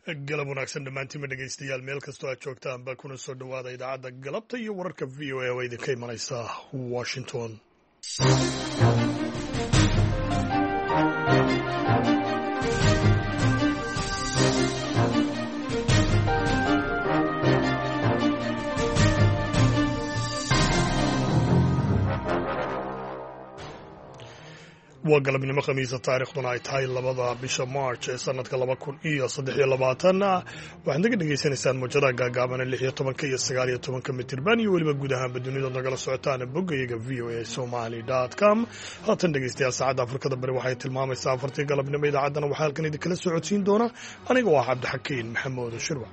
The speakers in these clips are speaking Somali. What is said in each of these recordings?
galab wanaagsan dhammaantiinba dhegaystayaal meel kastoo aad joogtaan baa kuna soo dhowaada idaacadda galabta iyo wararka v o a oo idinka imanaysa washington. waa galabnimo khamiisa taariikhduna ay tahay 2 bisha March ee sanadka 2023 waxaad naga dhegaysanaysaan mowjadaha gaagaaban 16 iyo 19 mitirban iyo weliba guud ahaanba dunida nagala socotaan boggayaga voasomali.com. haatan dhegaystayaal saacadda Afrikada Bari waxay tilmaamaysaa 4 galabnimo. idaacaddana waxaa halkan idinkala socodsiin doona aniga waa Cabdixakiin Maxamuud Shirwa.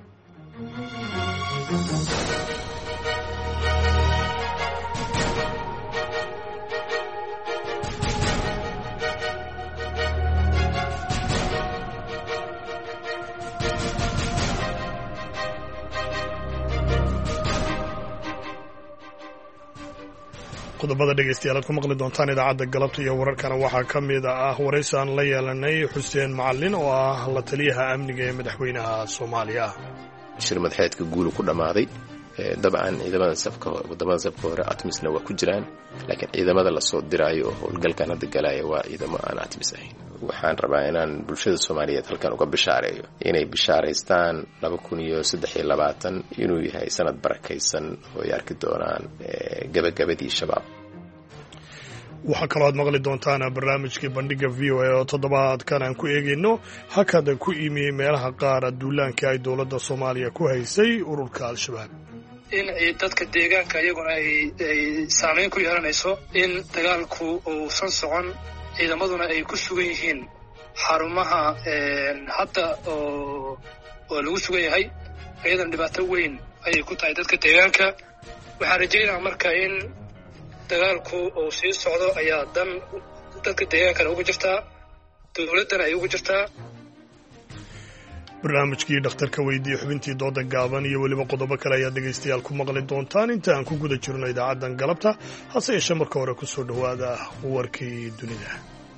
qodobada dhegaystayaal aad ku maqli doontaan idaacadda galabta iyo wararkana waxaa ka mid ah waraysi aan la yeelanay Xuseen Macalin oo ah la taliyaha amniga ee madaxweynaha Soomaaliya. shir madaxeedka guul ku dhamaaday dabcan ciidamada safka hore atmisna waa ku jiraan laakiin ciidamada la soo diraayo oo howlgalkan hadda galaya waa ciidamo aan atmis ahayn. waxaan rabaa inaan bulshada Soomaaliyeed halkan uga bishaareeyo inay bishaaraystaan 2023 inuu yahay sanad barakaysan oo ay arki doonaan gabagabadii shabaab. waxaa kaloo aad maqli doontaan barnaamijkii bandhiga VOA oo toddobaadkan aan ku eegayno hakada ku imi meelaha qaar duulaanka ay dowladda Soomaaliya ku haysay ururka Al-Shabaab. in dadka deegaanka iyaguna ay saameyn ku yeelanayso in dagaalku uusan socon ciidamaduna ay ku sugan yihiin xarumaha hadda oo lagu sugan yahay ayadan dhibaato weyn ayay ku tahay dadka deegaanka. waxaan rajaynayaa marka in dagaalku uu sii socdo ayaa dan dadka deegaankana ugu jirtaa dowladdana ay ugu jirtaa. barnaamijkii dhakhtarka weydiiyey xubintii dooda gaaban iyo weliba qodobo kale ayaa dhegaystayaal ku maqli doontaan inta aan ku guda jirno idaacaddan galabta. hase yeeshee marka hore ku soo dhowaada warkii dunida.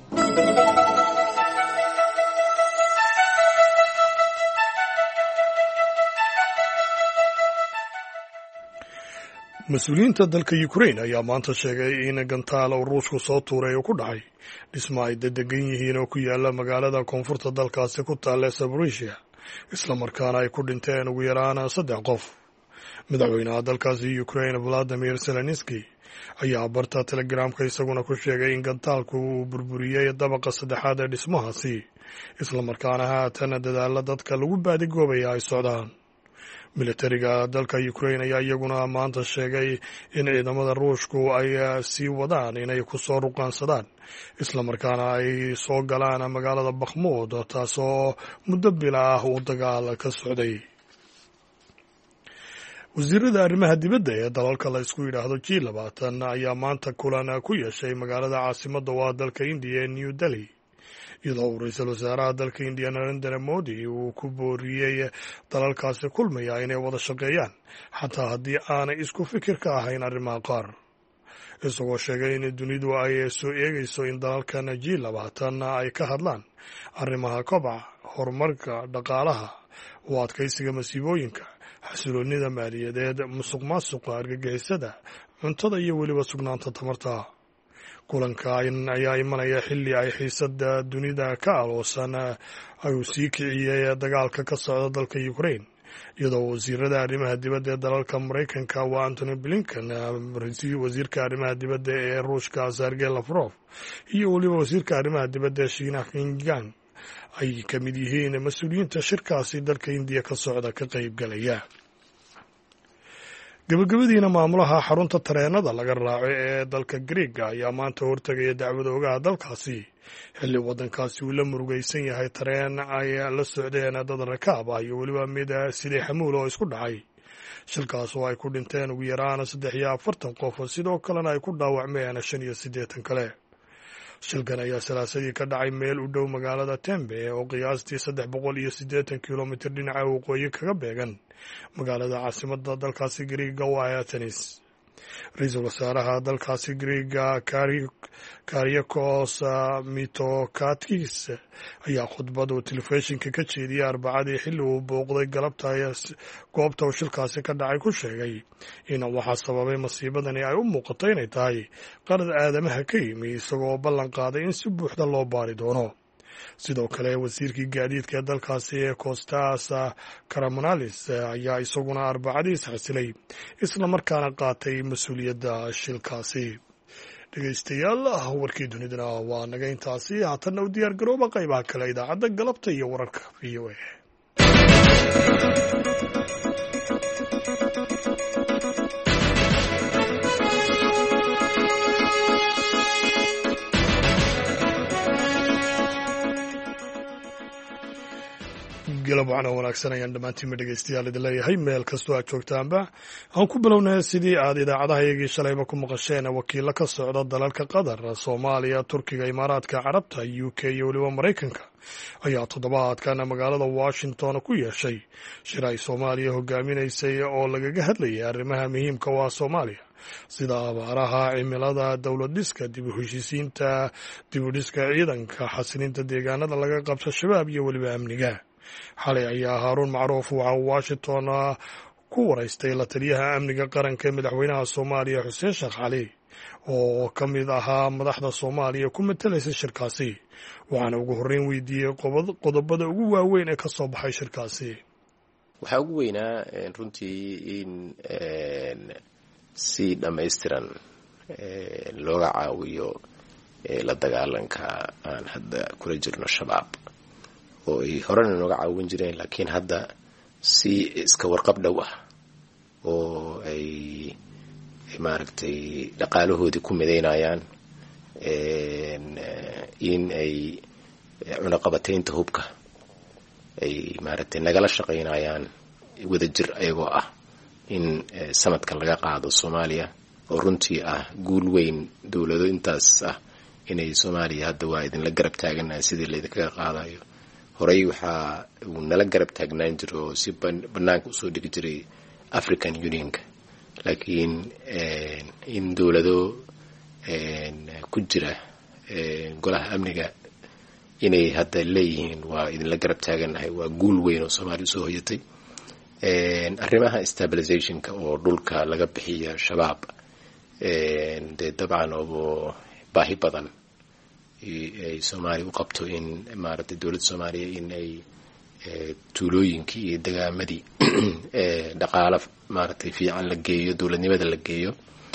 mas-uuliyiinta dalka Ukraine ayaa maanta sheegay in gantaal oo Ruushku soo tuuray oo ku dhacay dhismo ay degan yihiin oo ku yaala magaalada koonfurta dalkaasi ku taalla Zaporizhia isla markaana ay ku dhinteen ugu yaraan 3 qof. madaxweynaha dalkaasi Ukraine Volodymyr Zelensky ayaa barta Telegramka isaguna ku sheegay in gantaalku uu burburiyay dabaqa 3aad ee dhismahaasi isla markaana haatan dadaalla dadka lagu baadigoobaya ay socdaan. militariga dalka Ukraine ayaa iyaguna maanta sheegay in ciidamada Ruushku ay sii wadaan inay ku soo ruqaansadaan isla markaana ay soo galaan magaalada Bakhmut taasoo muddo bil ah uu dagaal ka socday. wasiirada arrimaha dibadda ee dalalka la isku yidhaahdo G20 ayaa maanta kulan ku yeeshay magaalada caasimadda waa dalka India ee New Delhi iyadoo ra'iisul wasaaraha dalka India Narendra Modi uu ku booriyey dalalkaasi kulmaya inay wada shaqeeyaan xataa haddii aanay isku fikir ka ahayn arrimaha qaar. isagoo sheegay in dunidu ay soo eegayso in dalalkan G20 ay ka hadlaan arrimaha kobaca, horumarka dhaqaalaha, u adkaysiga masiibooyinka, xasiloonida maaliyadeed, musuqmaasuqa, argagixisada, cuntada iyo weliba sugnaanta tamarta. kulanka ayaa imanaya xilli ay xiisada dunida ka aloosan ayuu sii kiciyey dagaalka ka socda dalka Ukraine iyadoo wasiirada arrimaha dibadda ee dalalka Mareykanka waa Antony Blinken, wasiirka arrimaha dibadda ee Ruushka Sergey Lavrov iyo weliba wasiirka arrimaha dibadda ee Shiinaha Qin Gang ay ka mid yihiin mas-uuliyiinta shirkaasi dalka Indiya ka socda ka qayb galaya. gabagabadiina maamulaha xarunta tareenada laga raaco ee dalka Greega ayaa maanta hortagaya dacwad oogaha dalkaasi xilli waddankaasi uu la murugaysan yahay tareen ay la socdeen dad rakaab ah iyo weliba mid sidii xamuul oo isku dhacay. shilkaas oo ay ku dhinteen ugu yaraan 43 qof sidoo kalena ay ku dhaawacmeen 85 kale. shilkan ayaa salaasadii ka dhacay meel u dhow magaalada Tembe oo qiyaastii 380 kilomitir dhinaca waqooyi kaga beegan magaalada caasimadda dalkaasi Greega waa Athens. ra-iisul wasaaraha dalkaasi Greega Kyriakos Mitsotakis ayaa khudbad uu telefishinka ka jeediyay Arbacadii xilli uu booqday galabta goobta uu shilkaasi ka dhacay ku sheegay in waxaa sababay masiibadani ay u muuqato inay tahay qalad aadamaha ka yimi isagoo ballan qaaday in si buuxda loo baari doono. sidoo kale wasiirkii gaadiidka ee dalkaasi ee Kostas Karamanlis ayaa isaguna Arbacadii isxasilay isla markaana qaatay mas-uuliyadda shilkaasi. dhegaystayaal warkii dunidana waa naga intaasi. haatanna u diyaar garooba qaybaha kale idaacadda galabta iyo wararka VOA. galab wacna wanaagsan ayaan dhammaantiinba dhegaystayaal idin leeyahay meel kastoo aad joogtaanba. aan ku bilownay sidii aad idaacadahayagii shalayba ku maqasheen wakiilo ka socda dalalka qatar, Soomaaliya, Turkiga, Imaaraadka Carabta, UK iyo weliba Maraykanka ayaa toddobaadkan magaalada Washington ku yeeshay shir ay Soomaaliya hogaaminaysay oo lagaga hadlayay arrimaha muhiimka u ah Soomaaliya sida abaaraha, cimilada, dowlad dhiska, dib u heshiisiinta, dib u dhiska ciidanka, xasilinta deegaanada laga qabto shabaab iyo weliba amniga. xalay ayaa Haaruun Macruuf waxa uu Washington ku waraystay la taliyaha amniga qaranka ee madaxweynaha Soomaaliya Xuseen Sheekh Cali oo ka mid ahaa madaxda Soomaaliya ku matalaysa shirkaasi, waxaana ugu horreyn weydiiyey qodobada ugu waaweyn ee ka soo baxay shirkaasi. waxaa ugu weynaa runtii in si dhammaystiran looga caawiyo la dagaalanka aan hadda kula jirno shabaab oo ay horena nooga caawin jireen, laakiin hadda si iska warqab dhow ah oo ay maaragtay dhaqaalahoodii ku midaynayaan in ay cunaqabataynta hubka ay maaragtay nagala shaqaynayaan wadajir ayagoo ah in sanadkan laga qaado Soomaaliya, oo runtii ah guul weyn dowlado intaas ah inay Soomaaliya hadda waa idinla garab taaganahay sidii laydinkaga qaadayo. horey waxaa uu nala garab taagnaan jiro oo si bannaanka usoo dhigi jiray African Unionka, laakiin in dowlado ku jira golaha amniga inay hadda leeyihiin waa idinla garab taaganahay waa guul weyn oo Soomaaliya soo hoyatay. arrimaha stabilizationka oo dhulka laga bixiya shabaab dee dabcan oo baahi badan ay Soomaaliya u qabto in maaragtay dowladda Soomaaliya in ay tuulooyinkii iyo degaamadii dhaqaale maaragtay fiican la geeyo, dowladnimada la geeyo,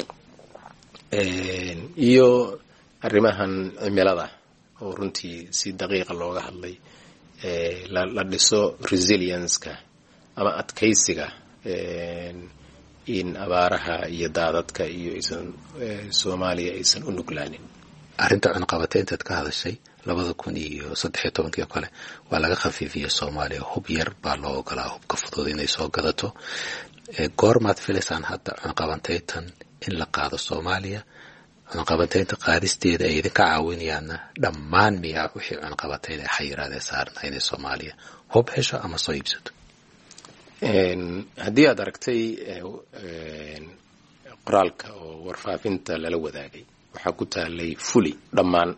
iyo arrimahan cimilada oo runtii si daqiiqa looga hadlay, la dhiso resilience-ka ama adkaysiga in abaaraha iyo daadadka iyo aysan Soomaaliya aysan u nuglaanin. arrinta cunaqabateyntaad ka hadashay 2013 oo kale waa laga khafiifiyay Soomaaliya, hub yar baa loo ogolaa hubka fudud inay soo gadato. goormaad filaysaan hadda cunaqabateyntan in la qaado Soomaaliya? cunaqabateynta qaadisteeda ay idinka caawinayaanna dhammaan miyaa wixii cunaqabateyn ay xayiraadee saarnaa inay Soomaaliya hub hesho ama soo iibsato? haddii aad aragtay qoraalka oo warfaafinta lala wadaagay waxaa ku taalay fully dhammaan.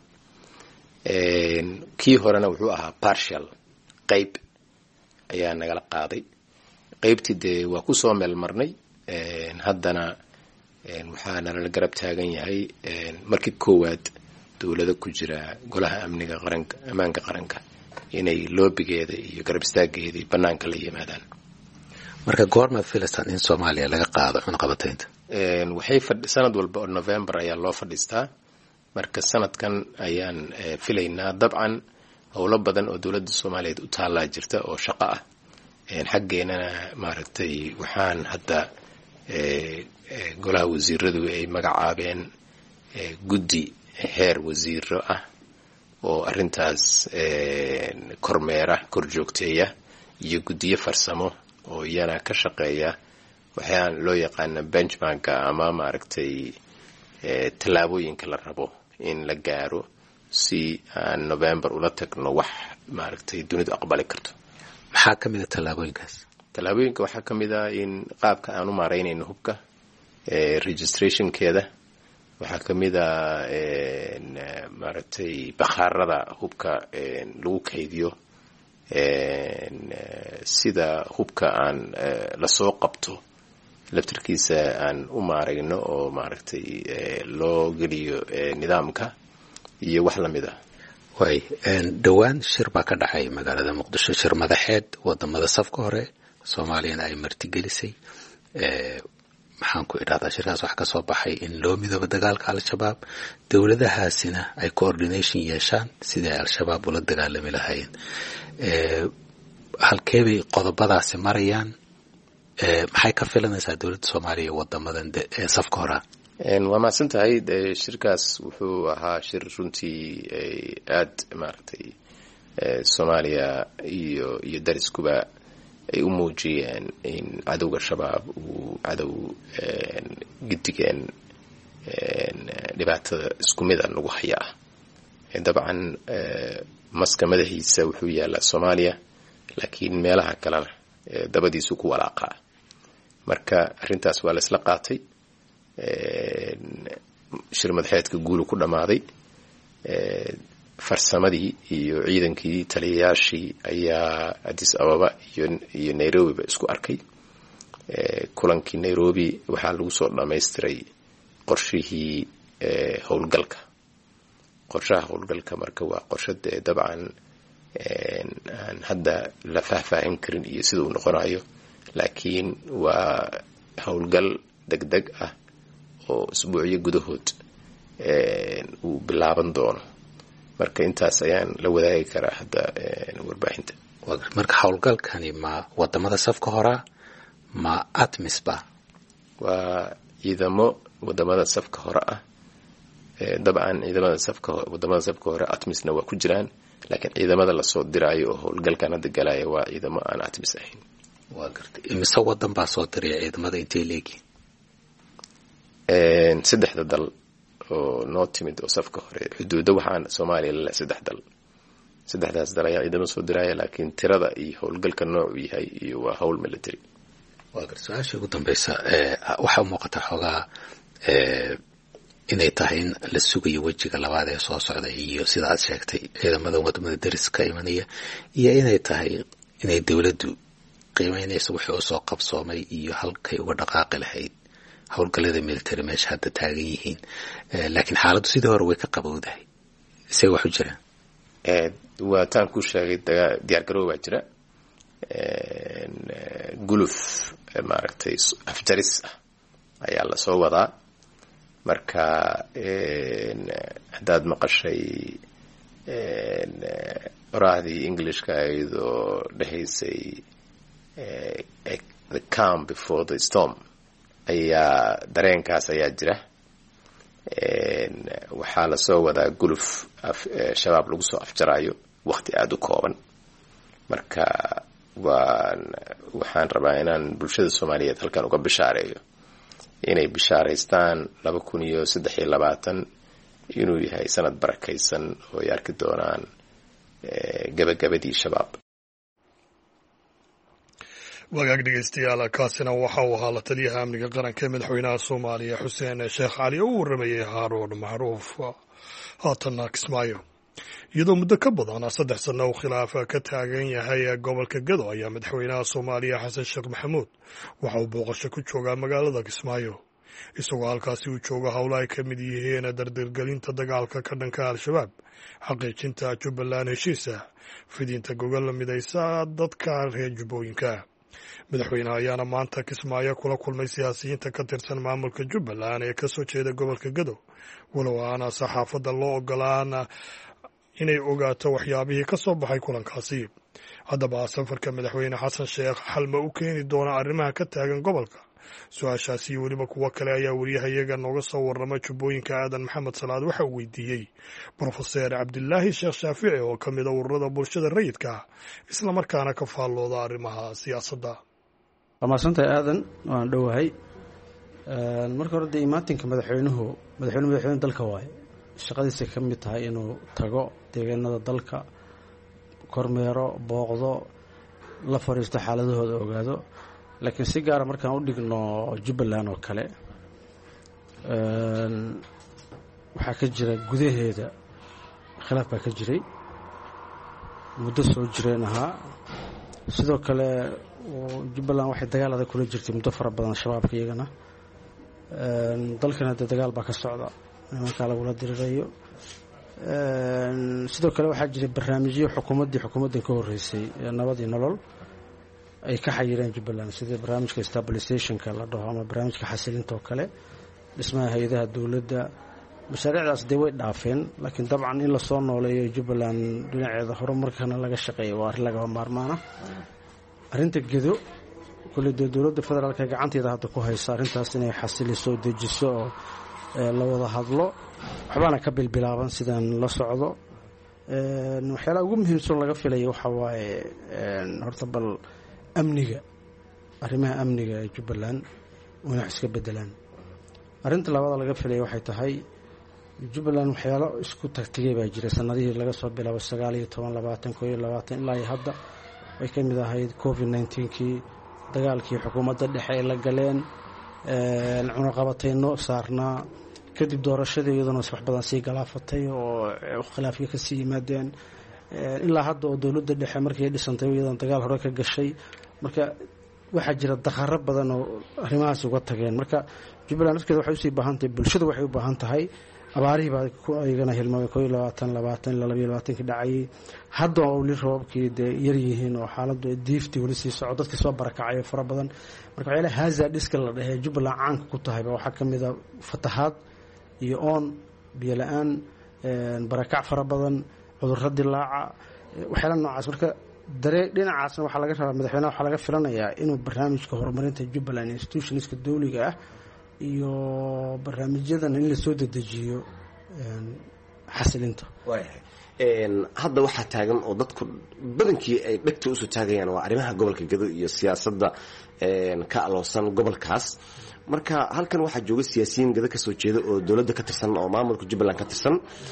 kii horena wuxuu ahaa partial, qayb ayaa nagala qaaday. qaybtii dee waa ku soo meel marnay. haddana waxaa nalala garab taagan yahay markii koowaad dowlado ku jira golaha amniga qaranka, ammaanka qaranka, inay loobigeeda iyo garab istaageeda bannaanka la yimaadaan. marka goormaad filaysaan in Soomaaliya laga qaado cunaqabateynta? waxay sanad walba oo November ayaa loo fadhiistaa. marka sanadkan ayaan filaynaa. dabcan howlo badan oo dowladda Soomaaliyeed u taallaa jirta oo shaqo ah. xaggeenana maaragtay waxaan hadda golaha wasiiradu ay magacaabeen guddi heer wasiiro ah oo arrintaas kormeera, korjoogteeya, iyo guddiyo farsamo oo iyana ka shaqeeya waxaan loo yaqaana benchmarka ama maaragtay tallaabooyinka la rabo in la gaaro si aan November ula tagno wax maaragtay dunidu aqbali karto. maxaa ka mid ah tallaabooyinkaas? tallaabooyinka waxaa ka mid ah in qaabka aan u maareynayno hubka registrationkeeda waxaa ka mid a maaragtay bakhaarada hubka lagu kaydiyo sida hubka aan lasoo qabto laftirkiisa aan u maarayno oo maaragtay loo geliyo nidaamka iyo wax lamid ah. way dhowaan shir baa ka dhacay magaalada muqdisho, shir madaxeed wadamada safka hore, soomaaliyana ay martigelisay. maxaan ku idhahdaa shirkaas wax ka soo baxay in loo midoobo dagaalka al-shabaab, dowladahaasina ay coordination yeeshaan sidii ay al-shabaab ula dagaalami lahaayeen. halkee bay qodobadaasi marayaan? maxay ka filanaysaa dowladda soomaaliya wadamadan safka horaa? waa mahadsan tahay. shirkaas wuxuu ahaa shir runtii aad maaragtay soomaaliya iyo dariskuba ay u muujiyeen in cadowga shabaab uu cadow gidigeen dhibaatada isku mid a nagu haya ah. dabcan maska madaxiisa wuxuu yaalaa soomaaliya, laakiin meelaha kalena dabadiisu ku walaaqaa. marka arrintaas waa la isla qaatay. shir madaxeedka guulu ku dhammaaday. farsamadii iyo ciidankii taliyayaashii ayaa addis ababa iyo nairobiba isku arkay. kulankii nairobi waxaa lagu soo dhammaystiray qorshihii howlgalka. qorshaha howlgalka marka waa qorsho dee dabcan aan hadda la faahfaahin karin iyo sida uu noqonayo, laakiin waa howlgal degdeg ah oo isbuucyo gudahood uu bilaaban doono. marka intaas ayaan la wadaagi karaa hadda warbaahinta. marka howlgalkani ma wadamada safka horaa ma atmis ba? waa ciidamo wadamada safka hore ah. dabcan wadamada safka hore atmisna waa ku jiraan, laakiin ciidamada lasoo diraayo oo howlgalkan hadda galaya waa ciidamo aan atmis ahayn. waa gartay. imise wadan baa soo diraya ciidamada intay leegiin? 3 dal oo noo timid oo safka hore. xuduuda waxaan soomaaliya lala 3 dal. 3daas dal ayaa ciidamo soo diraya, laakiin tirada iyo howlgalka noocu yahay iyo waa howl military. waa gartay. su-aasha ugu dambaysa waxaa muuqata xoogaa inay tahay in la sugayo wejiga labaad ee soo socda iyo sida aad sheegtay ciidamada wadamada deris ka imanaya, iyo inay tahay inay dowladdu qiimeynayso wixii u soo qabsoomay iyo halkay uga dhaqaaqi lahayd howlgallada military meesha hadda taagan yihiin. laakiin xaaladdu sidii hore way ka qabowdahay. isay wax u jiraan? waa taan ku sheegay diyaar garow baa jira. guluf maaragtay afjaris ah ayaa lasoo wadaa. marka haddaad maqashay qoraahdii englishka ayadoo dhahaysay the calm before the storm, ayaa dareenkaas ayaa jira. waxaa lasoo wadaa guluf shabaab lagu soo afjaraayo waqti aada u kooban. marka waxaan rabaa inaan bulshada soomaaliyeed halkan uga bishaareeyo inay bishaaraystaan 2023 inuu yahay sanad barakaysan oo ay arki doonaan gabagabadii shabaab. wagaag dhegeystayaal, kaasina waxa uu ahaa la taliyaha amniga qaranka ee madaxweynaha soomaaliya xuseen sheekh cali oo u waramayay haaruun macruuf. haatanna kismaayo. iyadoo muddo ka badan 3 sano uu khilaaf ka taagan yahay gobolka Gado ayaa madaxweynaha soomaaliya xasan sheekh maxamuud waxa uu booqasho ku joogaa magaalada Kismaayo, isagoo halkaasi uu jooga howlo ay ka mid yihiin dardargelinta dagaalka ka dhanka al-shabaab, xaqiijinta Jubbaland heshiisa, fidinta gogol la midaysa dadka reer Jubbooyinka. madaxweynaha ayaana maanta Kismaayo kula kulmay siyaasiyiinta ka tirsan maamulka Jubbaland ee kasoo jeeda gobolka Gado, walow aana saxaafadda loo ogolaan inay ogaato waxyaabihii ka soo baxay kulankaasi. haddaba safarka madaxweyne xasan sheekh xal ma u keeni doona arrimaha ka taagan gobolka? su-aashaasi iyo weliba kuwo kale ayaa wariyahayaga nooga soo warrama Jubbooyinka aadan maxamed salaad waxa uu weydiiyey brofeser cabdilaahi sheekh shaafici oo ka mid a ururada bulshada rayidka isla markaana ka faallooda arrimaha siyaasadda. waa mahadsantahay aadan, waan dhowahay. marka hore dee imaatinka madaxweyne dalka waaye, shaqadiisa ka mid tahay inuu tago deegaanada dalka, kormeero, booqdo, la fariisto, xaaladahooda ogaado. laakiin si gaara markaan u dhigno Jubbaland oo kale, waxaa ka jira gudaheeda khilaaf baa ka jiray muddo soo jireen ahaa sidoo kale jubbaland waxay dagaal adag kula jirtay muddo fara badan shabaabka iyagana dalkana dee dagaal baa ka socda nimankaa lagula dirirayo sidoo kale waxaa jiray barnaamijyo xukuumaddan ka horreysay ee nabad iyo nolol ay ka xayireen jubbaland sida barnaamijka stabilisationka la dhaho ama barnaamijka xasilinta oo kale dhismaha hay-adaha dowladda mashaariicdaas dee way dhaafeen laakiin dabcan in lasoo nooleeyo jubbaland dhinaceeda horumarkana laga shaqeeya waa arrin lagaba maarmaana arrinta gedo kolley dee dowladda federaalka gacanteeda hadda ku haysa arrintaas inay xasiliso dejiso oo la wada hadlo waxbaana ka bilbilaaban sidaan la socdo waxyaalaha ugu muhiimsan laga filaya waxaa waaye horta bal amniga arrimaha amniga ee jubbaland inay wax iska bedelaan arrinta labada laga filaya waxay tahay jubbaland waxyaalo isku tagtigay baa jira sanadihii laga soo bilaabo 19 ilaa iyo hadda way ka mid ahayd covid-19kii dagaalkii xukuumadda dhexe ay la galeen cunaqabatayno saarnaa kadib doorashadii iyaduna wax badan sii galaafatay oo khilaafyo ka sii yimaadeen ilaa hadda oo dowladda dhexe markii ay dhisantay iyadana dagaal hore ka gashay marka waxaa jira dakharo badan oo arrimahaas uga tageen marka jubbaland dadkeeda waxay usii baahan tahay bulshada waxay u baahan tahay abaarihii baa iyagana hilmaamay 22 dhacayay hadda oo weli roobabkii dee yar yihiin oo xaaladdu diiftii weli sii soco dadkii soo barakacayo fara badan marka waxyaalaha hazardiska la dhahee jubbaland caanka ku tahayba waxaa ka mid a fatahaad iyo oon biyo la-aan barakac fara badan cudurro dilaaca waxyaalaha noocaas marka dhinacaasna waxaa laga rabaa madaxweynaha waxaa laga filanayaa inuu barnaamijka horumarinta jubbaland institutionska dawliga ah iyo barnaamijyadan in lasoo dedejiyo xasilinta hadda waxaa taagan oo dadku badankii ay dhegta usoo taagayaan waa arrimaha gobolka gedo iyo siyaasadda ka aloosan gobolkaas marka halkan waxaa jooga siyaasiyiin gedo kasoo jeeda oo dowladda ka tirsan oo maamulka jubbaland ka tirsan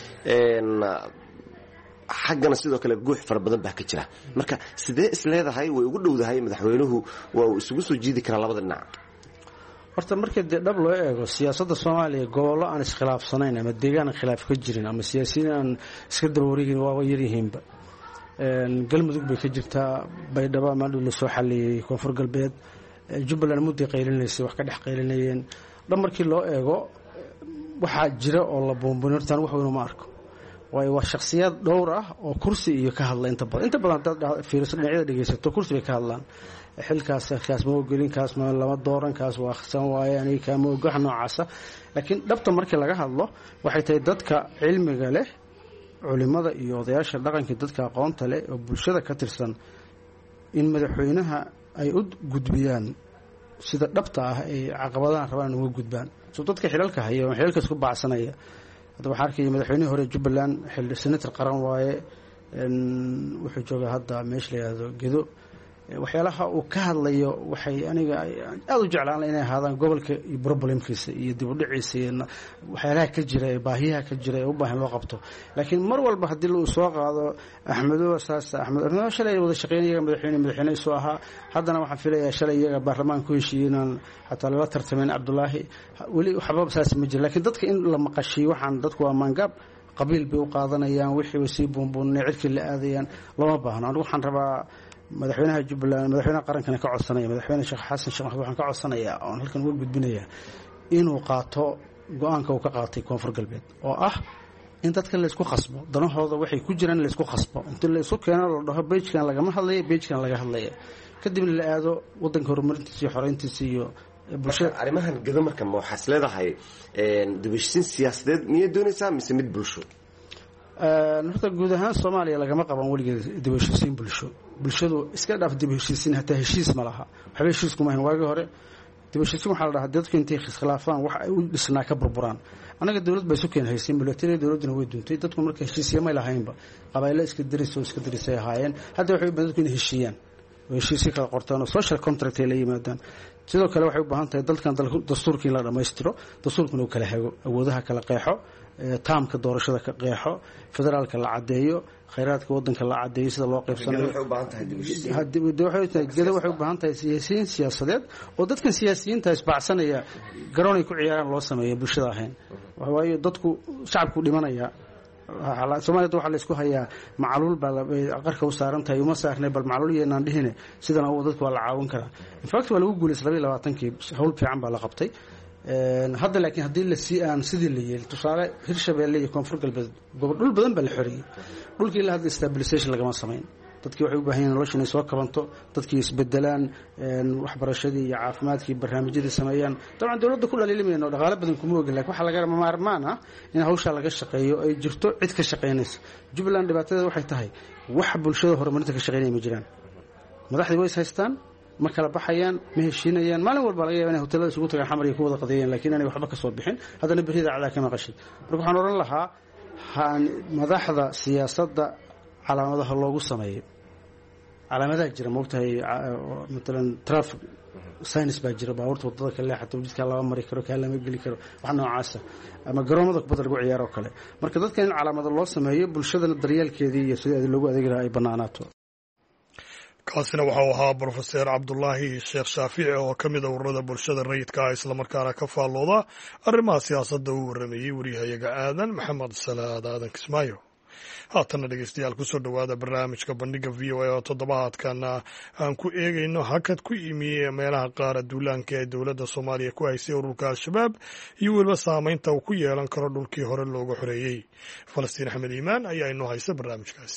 xaggana sidoo kale guux fara badan baa ka jira marka sidee isleedahay way ugu dhowdahay madaxweynuhu waa uu isugu soo jiidi karaa labada dhinac horta markii dee dhab loo eego siyaasadda soomaaliya gobollo aan iskhilaafsanayn ama deegaan aan khilaaf ka jirin ama siyaasiyiin aan iska daba wareegin waaba yaryihiinba galmudug bay ka jirtaa baydhabo maadhow lasoo xaliyey koonfur galbeed jubbaland mudday qaylinaysay wax ka dhex qaylinayeen dhab markii loo eego waxaa jira oo la buunbunin hortaan wax weyn uma arko waayo waa shakhsiyaad dhowr ah oo kursi iyo ka hadla inta badan haddaad fiiriso dhinacyada dhegaysato kursi bay ka hadlaan xilkaas ma ogelin kaas ma lama dooran kaas waa khsan waaye aniga kaama ogo wax noocaasa laakiin dhabta markii laga hadlo waxay tahay dadka cilmiga leh culimada iyo odayaasha dhaqankii dadka aqoonta leh oo bulshada ka tirsan in madaxweynaha ay u gudbiyaan sida dhabta ah ay caqabadahan rabaan uga gudbaan soo dadka xilalka haya oo xilalka isku baacsanaya hadda waxaa arkaya madaxweynihii hore jubbaland senator qaran waaye wuxuu joogaa hadda meesha la yidhaahdo gedo waxyaalaha uu ka hadlayo waxay aniga aada u jeclaan inay ahaadaan gobolka iyo problemkiisa iyo dib u dhiciisa iyo waxyaalaha ka jira ee baahiyaha ka jira ee u baahan loo qabto laakiin mar walba haddii uu soo qaado axmedow saas axmed shalay wada shaqeynaya madaxweyne isoo ahaa haddana waxaan filayaa shalay iyaga baarlamaanka ku heshiiyey inaan xataa lala tartamayn cabdulaahi weli waxba saas ma jira laakiin dadka in la maqashiyo waxaan dadku waa maangaab qabiil bay u qaadanayaan wixii way sii buunbuunay cirkii la aadayaan lama baahno anigu waxaan rabaa madaxweynaha jubbaland madaxweynaha qarankana ka codsanaya madaxweyne sheekh xasan sheekh maxamed waxaan ka codsanayaa oon halkan uga gudbinayaa inuu qaato go-aanka uu ka qaatay koonfur galbeed oo ah in dadka laysku khasbo danahooda waxay ku jiraan in laysku khasbo intii laysku keeno la dhaho beejkan lagama hadlaya beejkan laga hadlaya kadibna la aado wadanka horumarintiisa iyo xoreyntiisa iyo bulshada arrimahan gedo marka ma waxaas leedahay dibashisiin siyaasadeed miyay doonaysaa mise mid bulsho horta guud ahaan soomaaliya lagama qaban weligeed dib u heshiisiin bulshadu iska dhaaf dib u heshiisiin hataa heshiis ma laha waxba heshiis kuma ahayn waagii hore dib u heshiisiin waxaa la dhahaa dadku intay khilaafaan wax ay u dhisnaa ka burburaan annaga dowlad bay isu keen haysiin milatariya dowladduna way duntay dadku marka heshiisiya may lahaynba qabaaylo iska darisay ahaayeen hadda waxay u baahan dadku inay heshiiyaan oo heshiisyo kala qortaan oo social contract ay la yimaadaan sidoo kale waxay u baahan tahay dalkan dastuurkii in la dhammaystiro dastuurkuna uu kala hago awoodaha kala qeexo taamka doorashada ka qeexo federaalka la caddeeyo khayraadka waddanka la cadeeyo sida loo qaybsanayo waxay u baahan tahay gada waxay u baahan tahay siyaasiyiin siyaasadeed oo dadkan siyaasiyiinta isbaacsanaya garoonay ku ciyaaraan loo sameeyo bulshada ahayn waayo dadku shacabku dhimanaya Soomaalida waxa la isku hayaa macluul baa qarka u saaran tahay uma saarnay bal macluul yeelan dhihine sidana oo dadku waa la caawin karaa in fact waa lagu guuleystay 22kii hawl fiican baa la qabtay hadda laakiin haddii la sii aan sidii la yeelay tusaale Hirshabeelle iyo Koonfur Galbeed dhul badan baa la xoriyay dhulkii la hadda stabilization lagama sameyn dadkii waxay u baahan yihiin nolosha inay soo kabanto dadkii isbedelaan waxbarashadii iyo caafimaadkii barnaamijyadii sameeyaan dabcan dawladda ku dhaliilimayno dhaqaale badan kuma ogin laakiin waxa laga maarmaan ah in hawsha laga shaqeeyo ay jirto cid ka shaqeynaysa Jubbaland dhibaatada waxay tahay wax bulshada horumarinta ka shaqeynaya ma jiraan madaxdii way haystaan ma kala baxayaan ma heshiinayaan maalin walba laga yaabaa inay hoteelada isugu tagaan xamar iyo ku wada qadeeyaan laakiin aanay waxba ka soo bixin haddana berida cadaad ka maqashay marka waxaan oran lahaa madaxda siyaasadda calaamadaha loogu sameeyo calaamadaha jira moogtahay matalan traffic signs baa jira baabuurta wadada ka leexato jidka laba mari karo kaa lama geli karo wax noocaasa ama garoomada kubadda lagu ciyaaro oo kale marka dadka in calaamado loo sameeyo bulshadana daryeelkeedii iyo sidii loogu adeegi lahaa ay bannaanaato kaasina waxau ahaa brofeser cabdulaahi sheekh shaafici oo ka mid a ururada bulshada rayidka ah islamarkaana ka faallooda arrimaha siyaasadda uu warramayey wariyahayaga aadan maxamed salaad aadan kismaayo haatana dhegeystayaal kusoo dhowaada barnaamijka bandhiga v o a oo toddobaadkana aan ku eegayno hakad ku yimi meelaha qaar duulaanka ee dowladda soomaaliya ku haysay ururka al-shabaab iyo weliba saameynta uu ku yeelan karo dhulkii hore looga xoreeyey falastiin axmed iimaan ayaa inoo haysta barnaamijkaas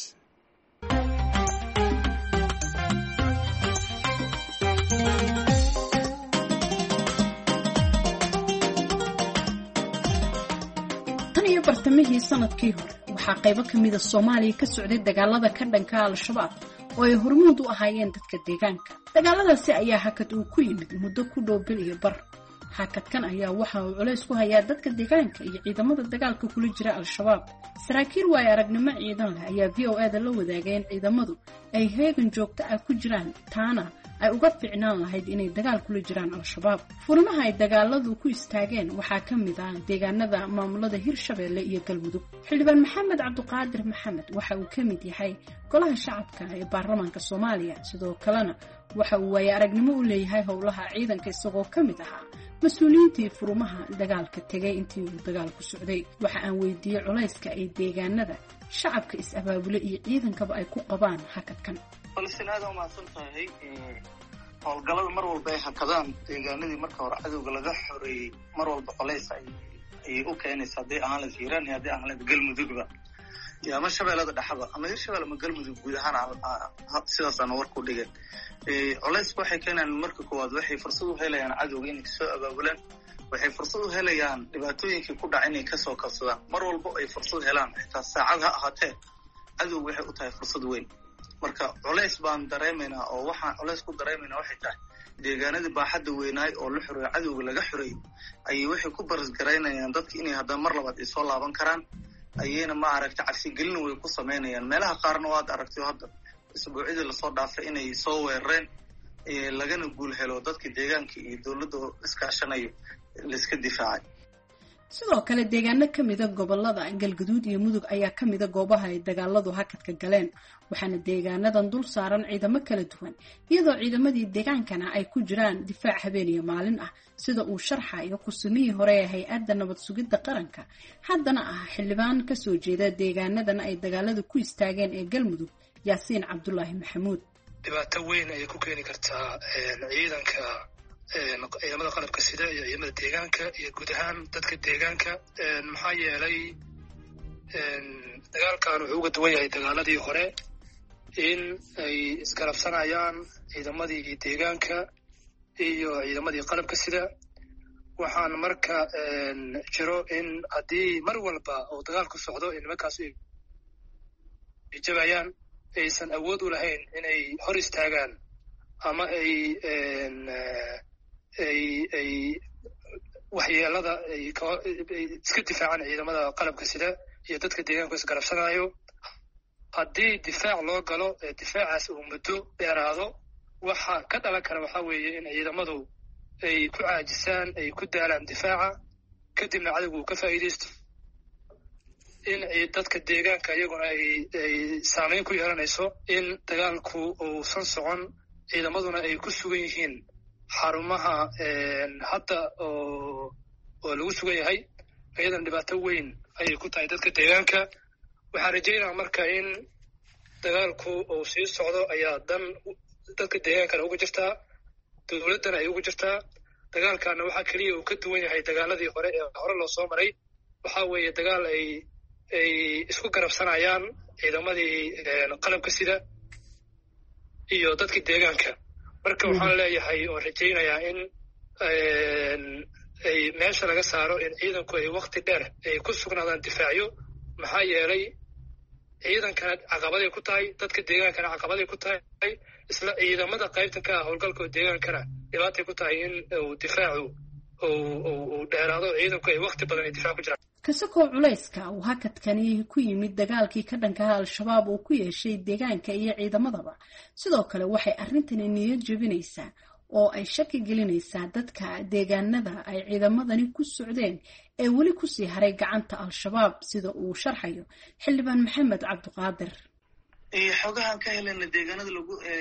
bartamihii sanadkii hore waxaa qaybo ka mida Soomaaliya ka socday dagaalada ka dhanka al-shabaab oo ay hormuud u ahaayeen dadka deegaanka dagaaladaasi ayaa hakad uu ku yimid muddo ku dhow bil iyo bar hakadkan ayaa waxa uu culays ku hayaa dadka deegaanka iyo ciidamada dagaalka kula jira al-shabaab saraakiil waay aragnimo ciidan leh ayaa VOA la wadaageen ciidamadu ay heegan joogto ah ku jiraan taana ay uga fiicnaan lahayd inay dagaal kula jiraan al-shabaab furmaha ay dagaaladu ku istaageen waxaa ka mid ah deegaanada maamulada Hirshabeelle iyo Galmudug xildhibaan Maxamed Cabduqaadir Maxamed waxa uu ka mid yahay golaha shacabka ee baarlamaanka Soomaaliya sidoo kalena waxa uu waay aragnimo u leeyahay howlaha ciidanka isagoo ka mid ahaa mas'uuliyiintii furmaha dagaalka tagay intii uu dagaalku socday waxa aan weydiiyay culayska ay deegaanada shacabka is-abaabule iyo ciidankaba ay ku qabaan hakadkan falsinaada ma santahay howlgallada mar walba ay hakadaan deegaanadii marka hore cadowga laga xoreeyay mar walba culays ay u keenaysaa hadday ahaan la Hiiraan iyo hadday ahaan la Galmudugba iyo ama Shabeellada Dhaxaba ama Hirshabeelle ama Galmudug guud ahaan sidaas aan warku dhigay culays waxay keenaan marka koowaad waxay fursad u helayaan cadowga inay soo abaabulaan waxay fursad u helayaan dhibaatooyinkii ku dhacay inay ka soo kabsadaan mar walba ay fursad helaan xitaa saacad ha ahaatee cadowga waxay u tahay fursad weyn marka culays baan dareemaynaa oo waxaan culays ku dareemaynaa waxay tahay deegaanadii baaxadda weynaay oo la xoreeyay cadowga laga xoreeyay ayay waxay ku barisgaraynayaan dadka inay haddana mar labaad ay soo laaban karaan ayayna ma aragta cabsigelin way ku samaynayaan meelaha qaarna waad aragtay hadda isbuucyadii lasoo dhaafay inay soo weerareen lagana guul helo dadka deegaanka iyo dowladda iskaashanayo laiska difaacay sidoo kale deegaano ka mida gobolada Galgaduud iyo Mudug ayaa ka mida goobaha ay dagaaladu hakadka galeen waxaana deegaanadan dul saaran ciidamo kala duwan iyadoo ciidamadii deegaankana ay ku jiraan difaac habeen iyo maalin ah sida uu sharxayo kusumihii hore ee hay'adda nabad sugidda qaranka haddana ah xildhibaan ka soo jeeda deegaanadan ay dagaaladu ku istaageen ee Galmudug Yaasiin Cabdullaahi Maxamuud dhibaato weyn ay ku keeni kartaa ciidanka ciidamada qalabka sida iyo ciidamada deegaanka iyo guud ahaan dadka deegaanka maxaa yeelay dagaalkan wuxuu uga duwan yahay dagaaladii hore in ay isgarabsanayaan ciidamadii deegaanka iyo ciidamadii qalabka sida waxaan marka jiro in haddii mar walba oo dagaalku socdo in nimankaas ay jabayaan aysan awood u lahayn inay hor istaagaan ama ay waxyeelada ay iska difaacaan ciidamada qalabka sida iyo dadka deegaanku isgarabsanayo haddii difaac loo galo difaacaas uu muddo dheeraado waxa ka dhalan kara waxaa weeye in ciidamadu ay ku caajisaan ay ku daalaan difaaca kadibna cadowgu uu ka faa'iidaysto in dadka deegaanka iyaguna ay saameyn ku yeelanayso in dagaalku uusan socon ciidamaduna ay ku sugan yihiin xarumaha hadda oo lagu sugan yahay iyadan dhibaato weyn ayay ku tahay dadka deegaanka. waxaan rajaynaa marka in dagaalku uu sii socdo ayaa dan dadka deegaankana uga jirtaa, dowladdana ay uga jirtaa. dagaalkana waxaa keliya uu ka duwan yahay dagaaladii hore ee hore loo soo maray. waxaa weeye dagaal ay isku garabsanayaan ciidamadii qalabka sida iyo dadka deegaanka. marka waxaan leeyahay oo rajaynayaa in ay meesha laga saaro in ciidanku ay wakti dheer ay ku sugnaadaan difaacyo, maxaa yeelay ciidankana caqabaday ku tahay, dadka deegaankana caqabaday ku tahay, isla ciidamada qaybta ka ah howlgalka deegaankana dhibaatay ku tahay in uu difaacu uu dheeraado, ciidanku ay wakti badan ay difaac ku jiraan. kasakoo culayska uu hakadkani ku yimid dagaalkii ka dhankaha al-shabaab uu ku yeeshay deegaanka iyo ciidamadaba, sidoo kale waxay arrintani niyad jebinaysaa oo ay shaki gelinaysaa dadka deegaanada ay ciidamadani ku socdeen ee weli kusii haray gacanta al-shabaab, sida uu sharxayo xildhibaan maxamed cabdiqaadir. xogahan ka helena deegaanada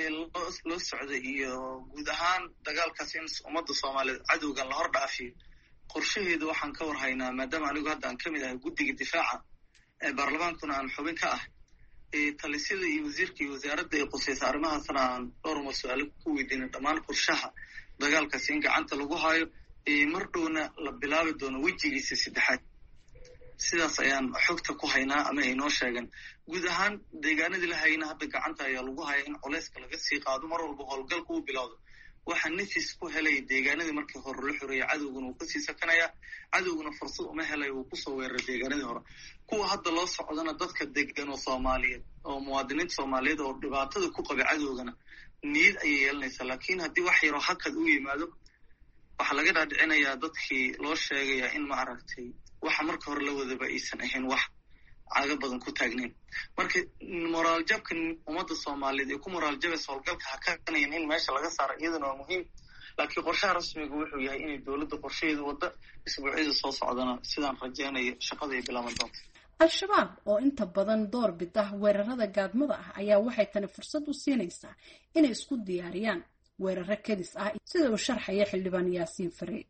loo socday iyo guud ahaan dagaalkaas in ummadda soomaaliyeed cadowgan la hor dhaafiyo qorshaheedu waxaan ka warhaynaa, maadaama anigu hadda aan ka mid ahay guddiga difaaca ee baarlamaankuna aan xubin ka ah. talisyada iyo wasiirka iyo wasaaradda ay qusaysa arrimahaasna aan dhowr mar su-aalo ku weydiinay dhammaan qorshaha dagaalkaasi in gacanta lagu hayo, mar dhowna la bilaabi doono wejigiisa saddexaad. sidaas ayaan xogta ku haynaa ama ay noo sheegan. guud ahaan deegaanadii la hayna hadda gacanta ayaa lagu haya in culeyska laga sii qaado, mar walba howlgalka uu bilowdo. waxaa nafis ku helay deegaanadii markii hore la xoreeyay, cadowguna uu kasii sakanaya, cadowguna fursad uma helay uu kusoo weeraray deegaanadii hore. kuwa hadda loo socdana dadka degan oo soomaaliyeed oo muwaadiniinta soomaaliyeed oo dhibaatada ku qabay cadowgana niyad ayay yeelanaysaa. laakiin haddii wax yaroo hakad u yimaado waxaa laga dhaadhicinayaa dadkii loo sheegayaa in maaragtay waxa marka hore la wadaba aysan ahayn wax caga badan ku taagnayn. marka moraal jabka ummadda soomaaliyeed ee ku moraal jabaysa howlgalka hakanayan in meesha laga saaro iyadana waa muhiim. laakiin qorshaha rasmiga wuxuu yahay inay dowladda qorshaheedu wadda isbuucyada soo socdana sidaan rajaynayo shaqada ay bilaaban doonto. al-shabaab oo inta badan door bida weerarada gaadmada ah ayaa waxay tani fursad u siinaysaa inay isku diyaariyaan weeraro kadis ah, sida uu sharxaya xildhibaan yaasiin fare.